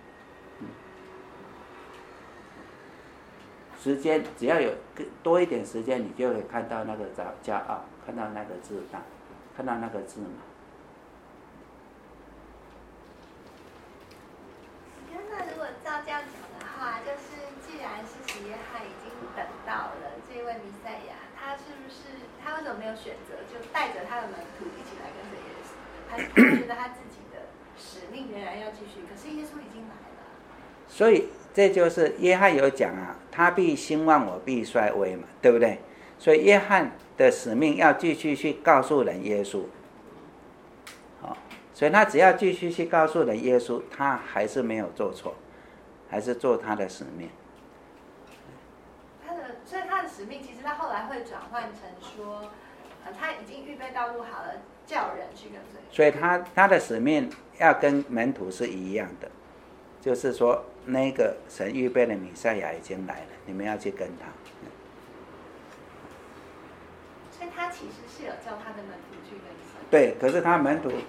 时间只要有多一点时间，你就会看到那个骄傲，看到那个自大，看到那个自满。 那如果照这样讲的话，就是既然施洗约翰已经等到了这位弥赛亚，他是不是他为什么没有选择就带着他的门徒一起来跟着耶稣？他觉得他自己的使命仍然要继续，可是耶稣已经来了。 所以这就是约翰有讲啊，他必兴旺，我必衰微嘛，对不对？所以约翰的使命要继续去告诉人耶稣，所以他只要继续去告诉人耶稣，他还是没有做错，还是做他的使命。 所以他的使命其实他后来会转换成说，他已经预备道路好了，叫人去跟随。 所以他的使命要跟门徒是一样的，就是说那个神预备的弥赛亚已经来了，你们要去跟他。 所以他其实是有叫他的门徒去跟随。 对，可是他门徒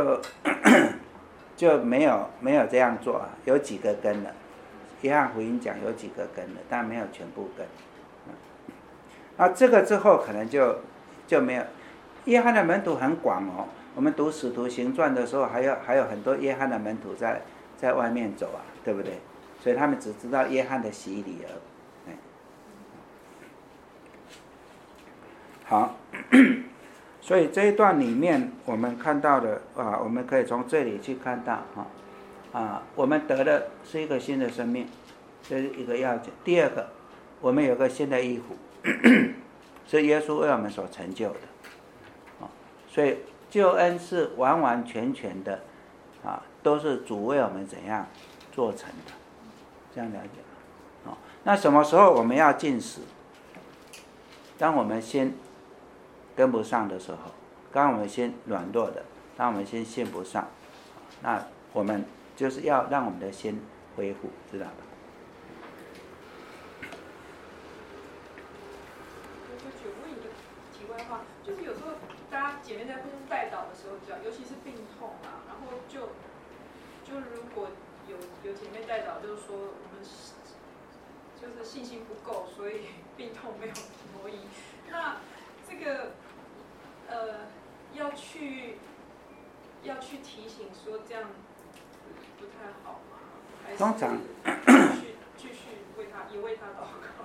就没有这样做啊，有几个跟了。约翰福音讲有几个跟了，但没有全部跟。那这个之后可能就没有。约翰的门徒很广哦，我们读《使徒行传》的时候，还有很多约翰的门徒在外面走啊，对不对？所以他们只知道约翰的洗礼而已。好，所以这一段里面我们看到的我们可以从这里去看到我们得的是一个新的生命，这是一个要紧。第二个，我们有个新的衣服，是耶稣为我们所成就的。所以救恩是完完全全的都是主为我们怎样做成的，这样了解。那什么时候我们要禁食？当我们心跟不上的时候，当我们心软弱的，当我们心信不上，那我们就是要让我们的心恢复，知道吧？ 我问一个题外话，就是有时候大家姐妹在互相代祷的时候，尤其是病痛啊，然后就如果有姐妹代祷，就是说我们就是信心不够，所以病痛没有挪移。那这个要去提醒说这样不太好吗？还是通常继续为他祷告。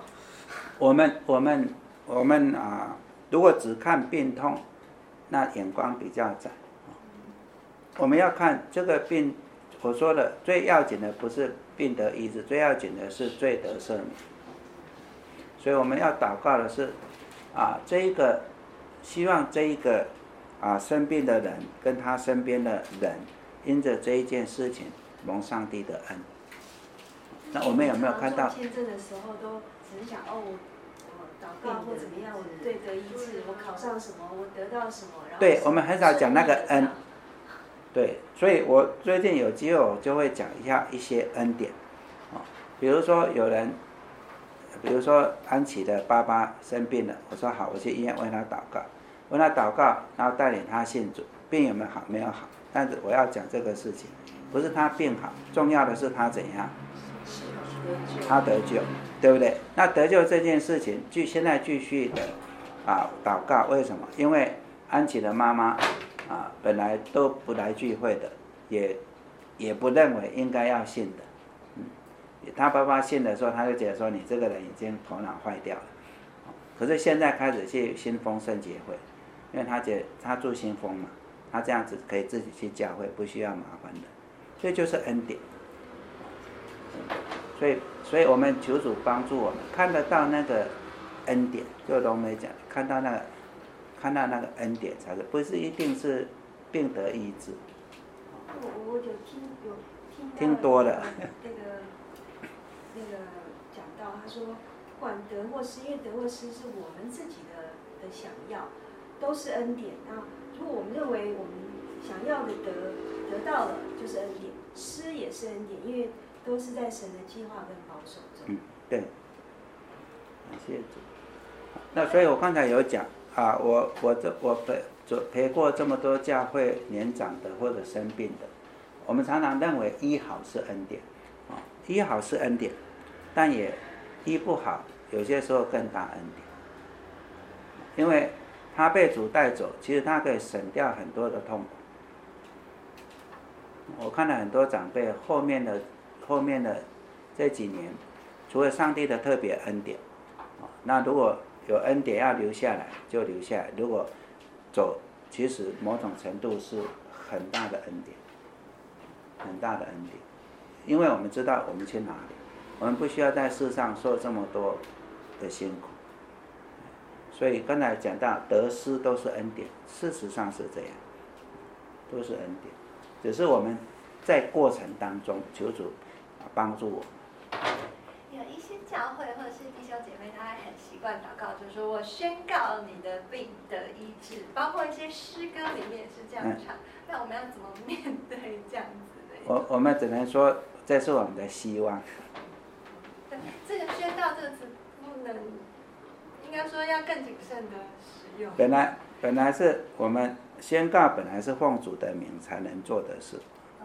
我们如果只看病痛，那眼光比较窄。我们要看这个病，我说的最要紧的不是病得医治，最要紧的是罪得赦免。所以我们要祷告的是希望这一个生病的人跟他身边的人，因着这一件事情蒙上帝的恩。那我们有没有看到？ 见证的时候都只是想我祷告或怎么样，我对得医治，我考上什么，我得到什么。 对，我们很少讲那个恩。对，所以我最近有机会我就会讲一下一些恩典。比如说有人，比如说安琪的爸爸生病了，我说好，我去医院为他祷告，然后带领他信主，病有没有好？没有好，但是我要讲这个事情，不是他病好，重要的是他怎样，他得救，对不对？那得救这件事情，现在继续的祷告，为什么？因为安琪的妈妈本来都不来聚会的，也不认为应该要信的。他爸爸信的时候，他就觉得说你这个人已经头脑坏掉了。可是现在开始去新丰圣洁会，因为他觉得他住新丰嘛，他这样子可以自己去教会，不需要麻烦的，所以就是恩典。所以我们求主帮助我们看得到那个恩典，就龙梅讲，看到那个恩典才是，不是一定是病得医治。 我有听多了。 那个讲到，他说，不管得或失，因为得或失是我们自己的想要，都是恩典。那如果我们认为我们想要的得到了，就是恩典；失也是恩典，因为都是在神的计划跟保守中。 对。感谢主。那所以我刚才有讲我陪过这么多教会年长的或者生病的，我们常常认为医好是恩典，医好是恩典，但也医不好，有些时候更大恩典，因为他被主带走，其实他可以省掉很多的痛苦。我看到很多长辈后面的这几年，除了上帝的特别恩典，那如果有恩典要留下来就留下来，如果走，其实某种程度是很大的恩典，很大的恩典，因为我们知道我们去哪里，我们不需要在世上受这么多的辛苦。所以刚才讲到得失都是恩典，事实上是这样，都是恩典，只是我们在过程当中求主帮助我们。 有一些教会或者是弟兄姐妹，他还很习惯祷告，就是说我宣告你的病的医治，包括一些诗歌里面也是这样唱。那我们要怎么面对这样子的？ 我们只能说这是我们的希望。 对，这个宣告这个词不能，应该说要更谨慎的使用。 本来是我们宣告，本来是奉主的名才能做的事。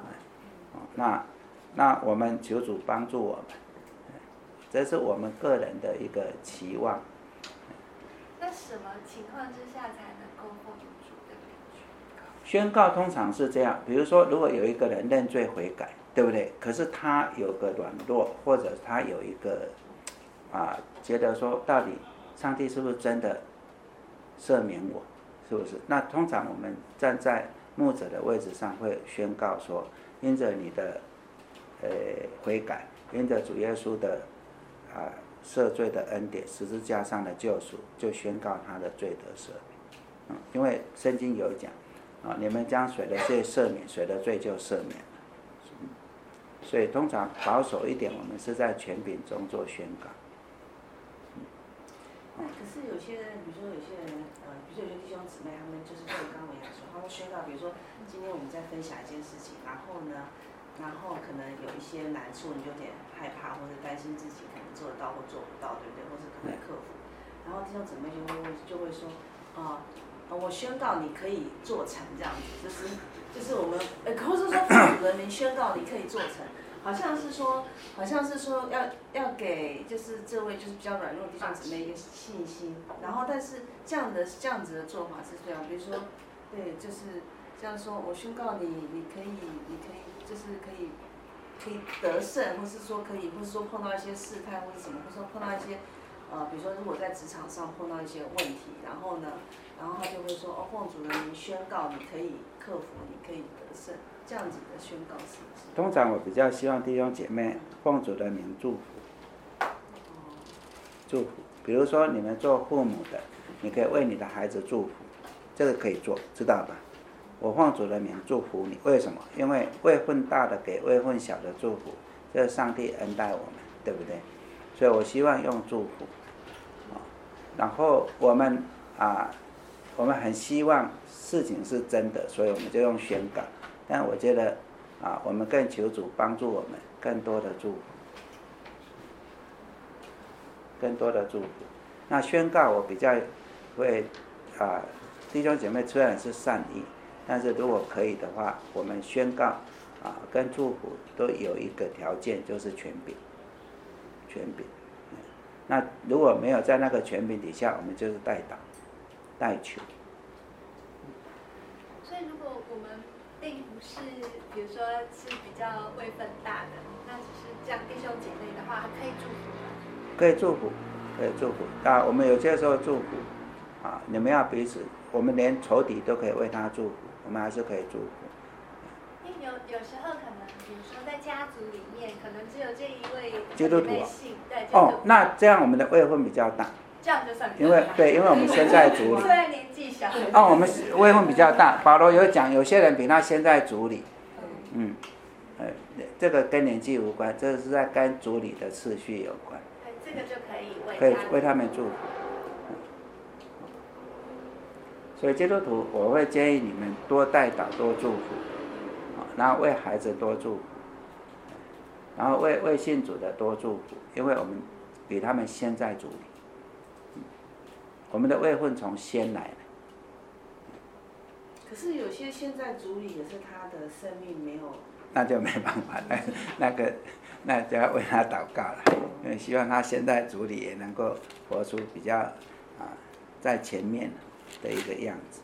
那我们求主帮助我们，这是我们个人的一个期望。 那什么情况之下才能够奉主的名宣告？通常是这样，比如说，如果有一个人认罪悔改，对不对？可是他有个软弱，或者他有一个觉得说，到底上帝是不是真的赦免我？是不是？那通常我们站在牧者的位置上会宣告说，因着你的悔改，因着主耶稣的赦罪的恩典，十字架上的救赎，就宣告他的罪得赦免。因为圣经有讲你们将谁的罪赦免，谁的罪就赦免了。所以通常保守一点，我们是在权柄中做宣告。 可是有些人，比如说有些人，比如说有些弟兄姊妹，他们就是会刚我讲说，他们宣告，比如说今天我们在分享一件事情，然后可能有一些难处，你就有点害怕或者担心自己可能做得到或做不到，对不对？或是可能克服。然后弟兄姊妹就会说，我宣告你可以做成这样子，就是我们或是说奉主的名宣告你可以做成。好像是说要给就是这位就是比较软弱的弟兄姊妹一个信心，然后但是这样子的做法是这样，比如说，对，就是这样说，我宣告你可以就是可以得胜，或是说碰到一些试探或者什么，或者说碰到一些比如说如果在职场上碰到一些问题，然后他就会说奉主的名宣告你可以克服，你可以得胜。这样子的宣告是不是？ 通常我比较希望弟兄姐妹奉主的名祝福，祝福。比如说你们做父母的，你可以为你的孩子祝福，这个可以做，知道吧？我奉主的名祝福你，为什么？因为位分大的给位分小的祝福，这是上帝恩待我们，对不对？所以我希望用祝福，然后我们很希望事情是真的，所以我们就用宣告。但我觉得我们更求主帮助我们更多的祝福，更多的祝福。那宣告我比较会弟兄姐妹虽然是善意，但是如果可以的话，我们宣告跟祝福都有一个条件，就是权柄。那如果没有在那个权柄底下，我们就是代祷、代求。 们并不是，比如说是比较位分大的，那只是这样弟兄姐妹的话，可以祝福吗？ 可以祝福，可以祝福。我们有些时候祝福，你们要彼此，我们连仇敌都可以为他祝福，我们还是可以祝福。 因为有时候可能，比如说在家族里面，可能只有这一位基督徒对。 那这样我们的位分比较大。 这样就算因为我们身在主里。 虽然年纪小。 我们位分比较大。保罗有讲，有些人比他先在主里。这个跟年纪无关，这是在跟主里的次序有关。 对，这个就可以为他们祝福。所以基督徒，我会建议你们多代祷，多祝福，然后为孩子多祝福，然后为信主的多祝福，因为我们比他们先在主里，我们的位分从先来的。 可是有些现在主里也是他的生命没有， 那就没办法，那就要为他祷告了，因为希望他现在主里也能够活出比较在前面的一个样子。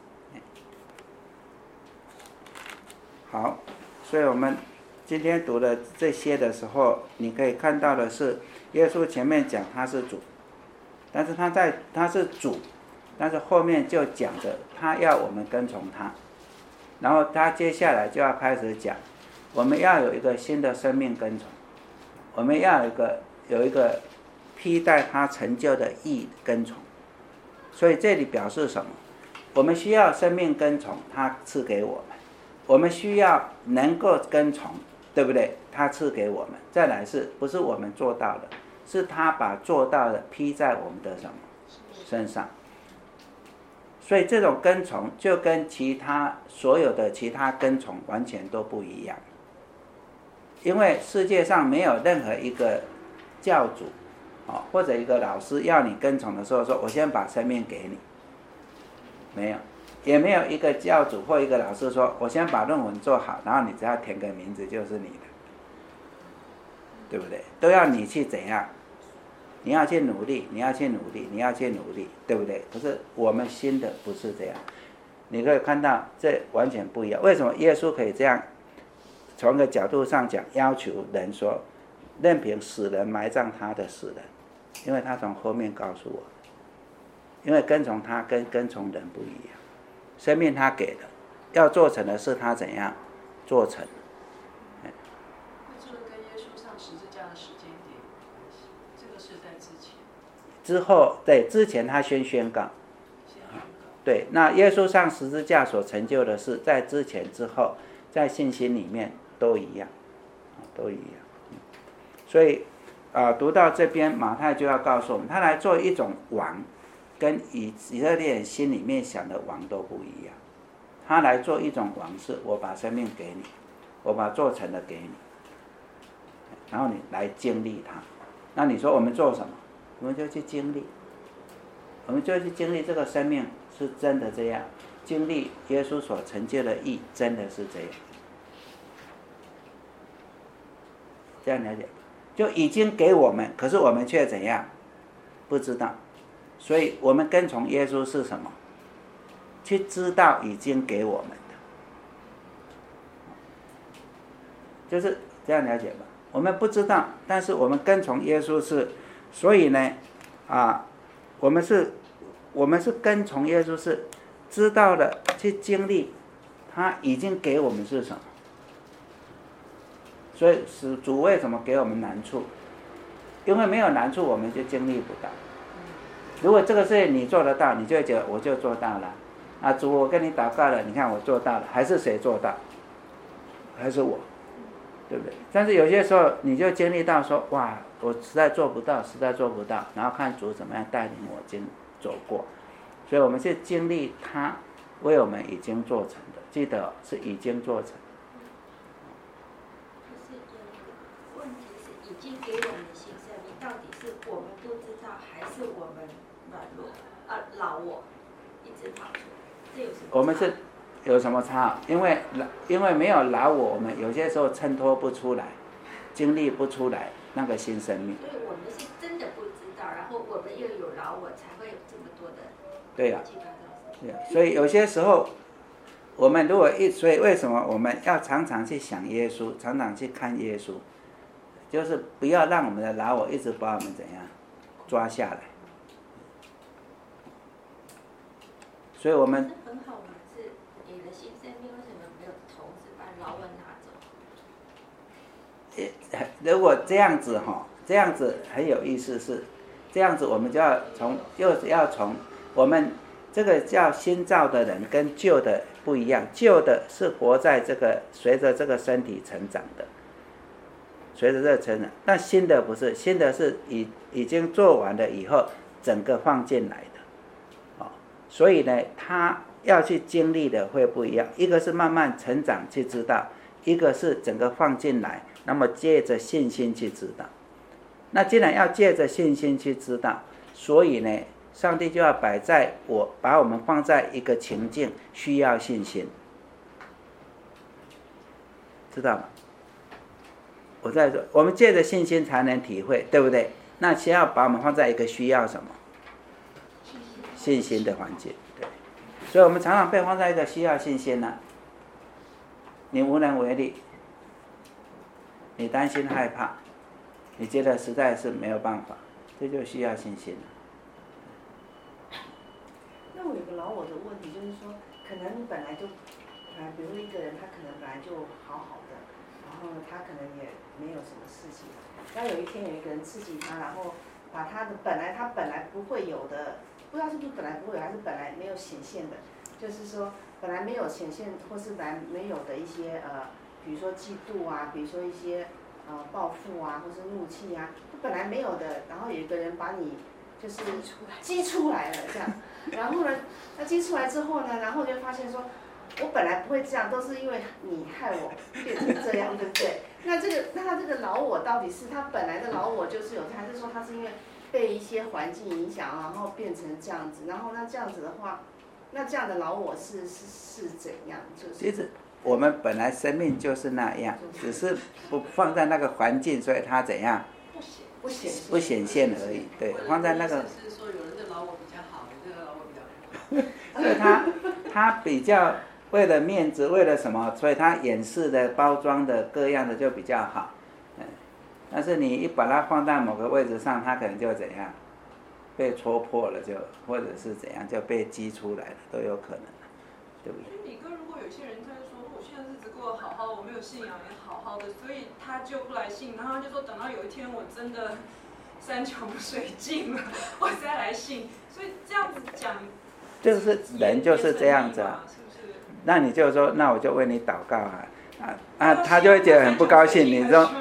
好，所以我们今天读了这些的时候，你可以看到的是，耶稣前面讲他是主，但是他是主，但是后面就讲着他要我们跟从他，然后他接下来就要开始讲，我们要有一个新的生命跟从，我们要有一个披戴他成就的义跟从。所以这里表示什么？我们需要生命跟从他赐给我们，我们需要能够跟从，对不对？他赐给我们。再来是不是我们做到的？是他把做到的披在我们的什么身上？所以这种跟从就跟所有的其他跟从完全都不一样，因为世界上没有任何一个教主或者一个老师要你跟从的时候说我先把生命给你，没有，也没有一个教主或一个老师说我先把论文做好，然后你只要填个名字就是你的，对不对？都要你去怎样，你要去努力，你要去努力，你要去努力，对不对？可是我们新的不是这样，你可以看到这完全不一样。为什么耶稣可以这样从个角度上讲，要求人说任凭死人埋葬他的死人？因为他从后面告诉我，因为跟从他跟从人不一样，生命他给的，要做成的是他怎样做成。 这个跟耶稣上十字架的时间点有关系，这个是在之前。 之后，对，之前他先宣告。对，那耶稣上十字架所成就的事，在之前之后，在信心里面都一样，都一样。所以读到这边，马太就要告诉我们，他来做一种王，跟以色列人心里面想的王都不一样。他来做一种王，是我把生命给你，我把做成的给你，然后你来经历它。那你说我们做什么？我们就去经历，我们就去经历这个生命是真的这样，经历耶稣所成就的义真的是这样，这样了解？就已经给我们，可是我们却怎样？不知道。所以我们跟从耶稣是什么？去知道已经给我们的，就是这样了解吧。我们不知道，但是我们跟从耶稣是，所以呢，我们是跟从耶稣是知道了，去经历他已经给我们是什么。所以主为什么给我们难处？因为没有难处我们就经历不到。如果这个事情你做得到，你就会觉得我就做到了。主，我跟你祷告了，你看我做到了，还是谁做到？还是我，对不对？但是有些时候你就经历到说，哇，我实在做不到，然后看主怎么样带领我走过。所以我们是经历他为我们已经做成的，记得是已经做成。 问题是已经给我们新生命，到底是我们不知道，还是我们软弱老我一直跑出来？这有什么差？ 我们是有什么差？因为没有老我们有些时候衬托不出来，经历不出来那个新生命。 所以我们是真的不知道，然后我们又有老我，才会有这么多的对呀，对呀。所以有些时候我们如果所以为什么我们要常常去想耶稣，常常去看耶稣，就是不要让我们的老我一直把我们怎样抓下来。所以我们很好玩，是给了新生命，为什么没有同时把老我拿走？ 如果这样子这样子很有意思，是这样子，我们就要从我们这个叫新造的人跟旧的不一样，旧的是活在这个随着这个身体成长的，随着这个成长，但新的不是，新的是已经做完了以后整个放进来的，所以呢，他要去经历的会不一样，一个是慢慢成长去知道，一个是整个放进来，那么借着信心去知道。那既然要借着信心去知道，所以呢，上帝就要把我们放在一个情境，需要信心，知道吗？我在说，我们借着信心才能体会，对不对？那先要把我们放在一个需要什么？信心的环境，对。所以我们常常被放在一个需要信心呢，你无能为力，你担心害怕，你觉得实在是没有办法，这就需要信心了。 那我有个老我的问题，就是说，可能你本来就，比如一个人，他可能本来就好好的，然后他可能也没有什么事情，那有一天有一个人刺激他，然后把他本来不会有的，不知道是不是本来不会有，还是本来没有显现的，就是说本来没有显现，或是本来没有的一些比如说嫉妒啊，比如说一些报复啊，或是怒气啊，本来没有的，然后有一个人把你就是激出来了这样，然后呢，他激出来之后呢，然后就发现说，我本来不会这样，都是因为你害我变成这样，对不对？那他这个老我到底是他本来的老我就是有，还是说他是因为被一些环境影响，然后变成这样子？然后那这样子的话，那这样的老我是怎样？就是其实我们本来生命就是那样，只是不放在那个环境，所以它怎样？不显现而已。对，放在那个。 是说有人的老我比较好，有人的老我比较好。 所以他比较为了面子，为了什么？所以他掩饰的、包装的各样的就比较好。但是你一把它放在某个位置上，它可能就怎样被戳破了，或者是怎样就被激出来了，都有可能，对不对？ 所以李哥，如果有些人他就说我现在日子过得好好，我没有信仰也好好的，所以他就不来信，然后他就说等到有一天我真的山穷水尽了，我再来信。所以这样子讲， 就是人就是这样子啊， 是不是？ 那你就说，那我就为你祷告他就会觉得很不高兴。你说，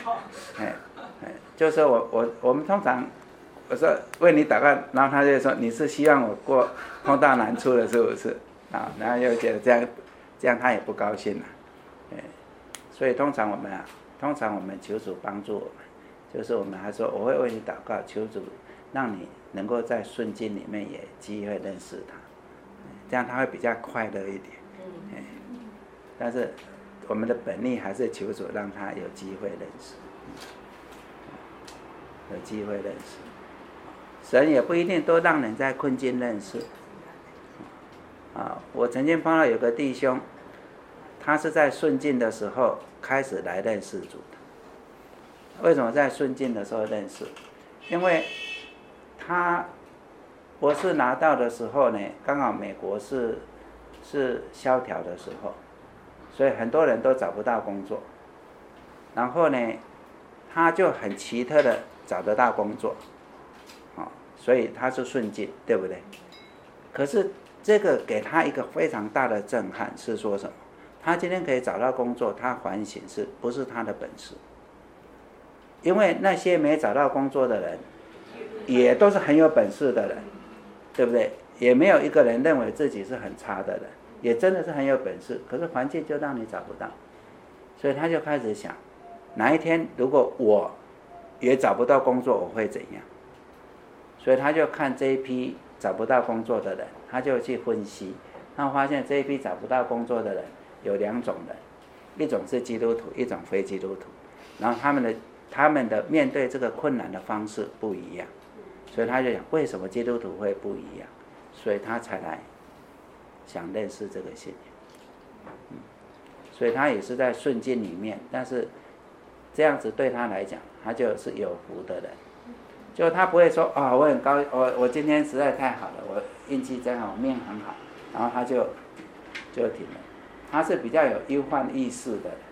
就是我们通常我说为你祷告，然后他就说你是希望我碰到难处了，是不是？然后又觉得这样他也不高兴了。所以通常我们求主帮助我们，就是我们还说我会为你祷告，求主让你能够在顺境里面也机会认识他，这样他会比较快乐一点。但是我们的本意还是求主让他有机会认识，有机会认识。神也不一定都让人在困境认识。我曾经碰到有个弟兄，他是在顺境的时候开始来认识主的。为什么在顺境的时候认识？因为他博士拿到的时候呢，刚好美国是萧条的时候，所以很多人都找不到工作。然后呢，他就很奇特的找得到工作，所以他是顺境，对不对？可是这个给他一个非常大的震撼，是说什么？他今天可以找到工作，他反省是不是他的本事？因为那些没找到工作的人，也都是很有本事的人，对不对？也没有一个人认为自己是很差的人，也真的是很有本事，可是环境就让你找不到，所以他就开始想，哪一天如果我也找不到工作，我会怎样？所以他就看这一批找不到工作的人，他就去分析，他发现这一批找不到工作的人有两种人，一种是基督徒，一种非基督徒，然后他们的面对这个困难的方式不一样，所以他就想为什么基督徒会不一样，所以他才来想认识这个信仰。 所以他也是在顺境里面，但是这样子对他来讲，他就是有福的人。就他不会说我很高，我今天实在太好了，我运气真好，命很好，然后他就停了。他是比较有忧患意识的人，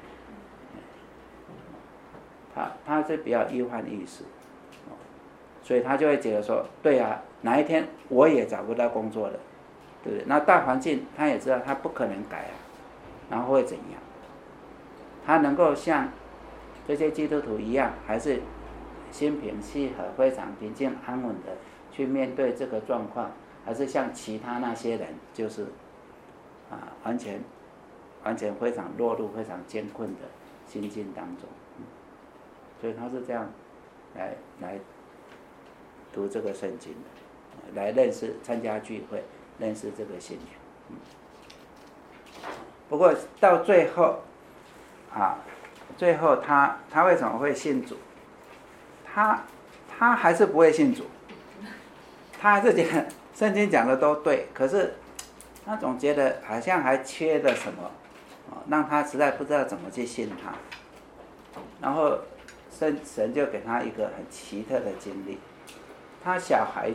他是比较忧患意识，所以他就会觉得说，对啊，哪一天我也找不到工作了，对不对？那大环境他也知道他不可能改啊，然后会怎样？他能够像这些基督徒一样，还是心平气和、非常平静安稳的去面对这个状况，还是像其他那些人，就是完全非常落入非常艰困的心境当中。所以他是这样来读这个圣经的，来认识、参加聚会、认识这个信仰。不过到最后他为什么会信主？他还是不会信主，他还是觉得圣经讲的都对，可是他总觉得好像还缺了什么，让他实在不知道怎么去信他。然后神就给他一个很奇特的经历，他小孩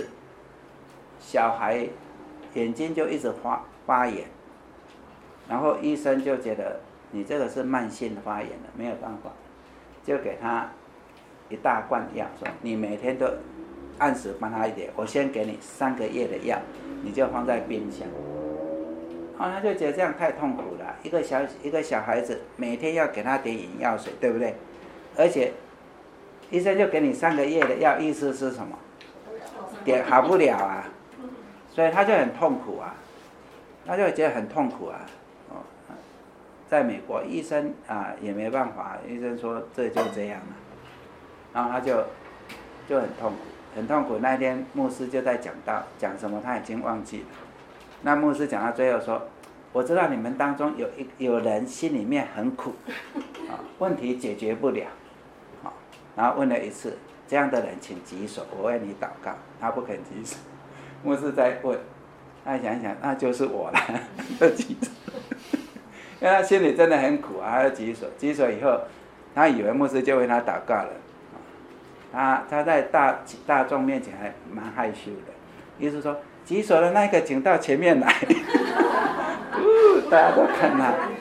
眼睛就一直发炎，然后医生就觉得你这个是慢性发炎的，没有办法，就给他一大罐药，说你每天都按时帮他一点，我先给你3个月的药，你就放在冰箱。然后他就觉得这样太痛苦了，一个小孩子每天要给他点眼药水，对不对？而且医生就给你3个月的药，意思是什么？点好不了啊，所以他就很痛苦啊，他就觉得很痛苦啊。在美国医生也没办法，医生说这就这样了，然后他就很痛苦，很痛苦。那天牧师就在讲什么，他已经忘记了。那牧师讲到最后说，我知道你们当中有人心里面很苦，问题解决不了，然后问了一次，这样的人请举手，我为你祷告。他不肯举手，牧师再问，他想一想，那就是我了，就举手，因为他心里真的很苦啊，他就举手。举手以后，他以为牧师就为他祷告了，他在大众面前还蛮害羞的，意思说举手的那个请到前面来，大家都看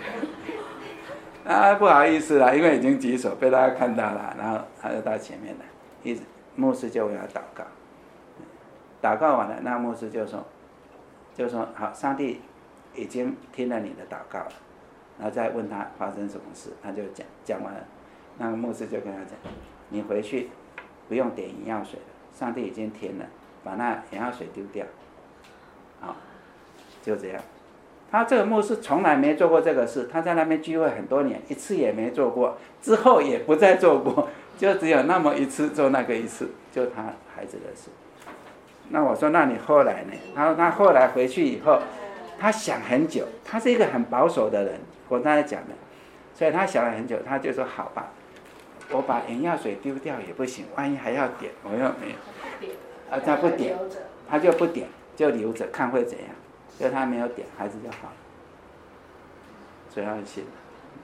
他，不好意思啦，因为已经举手被大家看到了，然后他就到前面来，牧师就为他祷告，祷告完了，那牧师就说好，上帝已经听了你的祷告了，然后再问他发生什么事，他就讲完了，那个牧师就跟他讲，你回去不用点眼药水了，上帝已经听了，把那眼药水丢掉，好，就这样。他这个牧师从来没做过这个事，他在那边聚会很多年，一次也没做过，之后也不再做过，就只有那么一次做那个一次，就他孩子的事。那我说，那你后来呢？他说他后来回去以后，他想很久，他是一个很保守的人，我刚才讲的，所以他想了很久，他就说好吧，我把眼药水丢掉也不行，万一还要点，我又没有，他不点，他就不点，就留着看会怎样。就他没有点，孩子就好了，所以他就信了。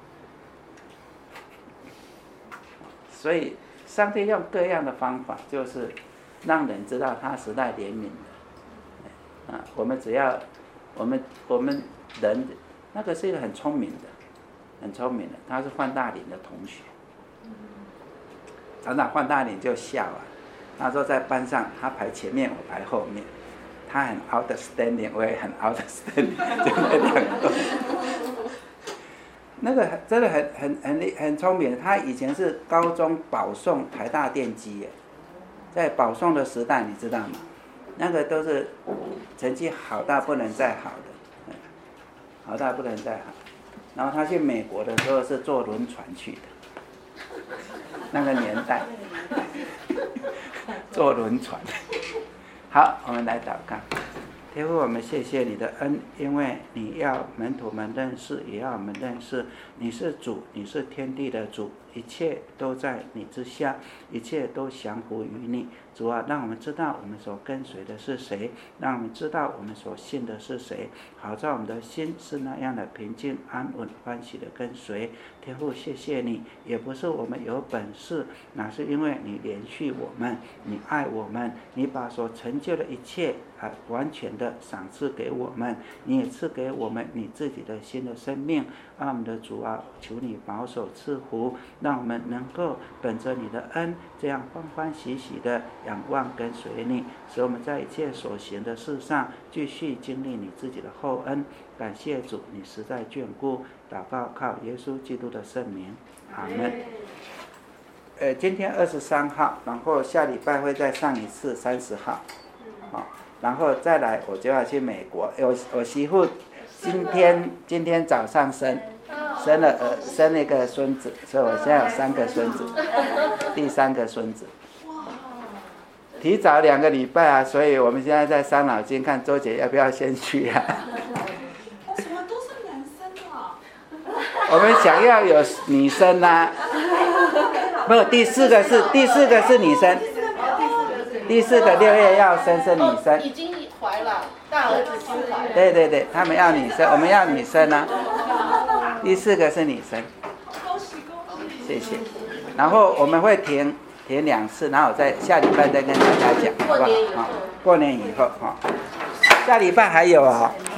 所以上帝用各样的方法，就是让人知道他时代怜悯的。我们只要我们人，那个是一个很聪明的，他是范大林的同学。常常范大林就笑啊，他说在班上他排前面，我排后面。他很 outstanding， 我也很 outstanding， 就那2个。那个真的很聪明，他以前是高中保送台大电机耶，在保送的时代，你知道吗？那个都是成绩好到不能再好的，好到不能再好。然后他去美国的时候是坐轮船去的，那个年代，坐轮船。好，我们来祷告。天父，我们谢谢你的恩，因为你要门徒们认识，也要我们认识你是主，你是天地的主，一切都在你之下，一切都降服于你。 主啊，让我们知道我们所跟随的是谁，让我们知道我们所信的是谁，好在我们的心是那样的平静安稳欢喜的跟随。天父，谢谢你，也不是我们有本事，那是因为你怜恤我们，你爱我们，你把所成就的一切完全的赏赐给我们，你也赐给我们你自己的新的生命。我们的主啊，求你保守赐福，让我们能够本着你的恩，这样欢欢喜喜的仰望跟随你，使我们在一切所行的事上继续经历你自己的厚恩。感谢主，你实在眷顾。祷告靠耶稣基督的圣名，阿们。今天23号，然后下礼拜会再上一次30号，然后再来我就要去美国。我媳妇今天早上生了一个孙子，所以我现在有3个孙子，第3个孙子。提早2个礼拜啊，所以我们现在在伤脑筋，看周姐要不要先去啊。 什么都是男生啊？ 我们想要有女生啊，没有第四个是女生，第4个6月要生是女生。 已经怀了，大儿子已经怀了。 对，他们要女生，我们要女生啊。第4个是女生。 恭喜恭喜！ 谢谢。然后我们会填2次，然后我在下礼拜再跟大家讲，好不好？过年以后，下礼拜还有啊。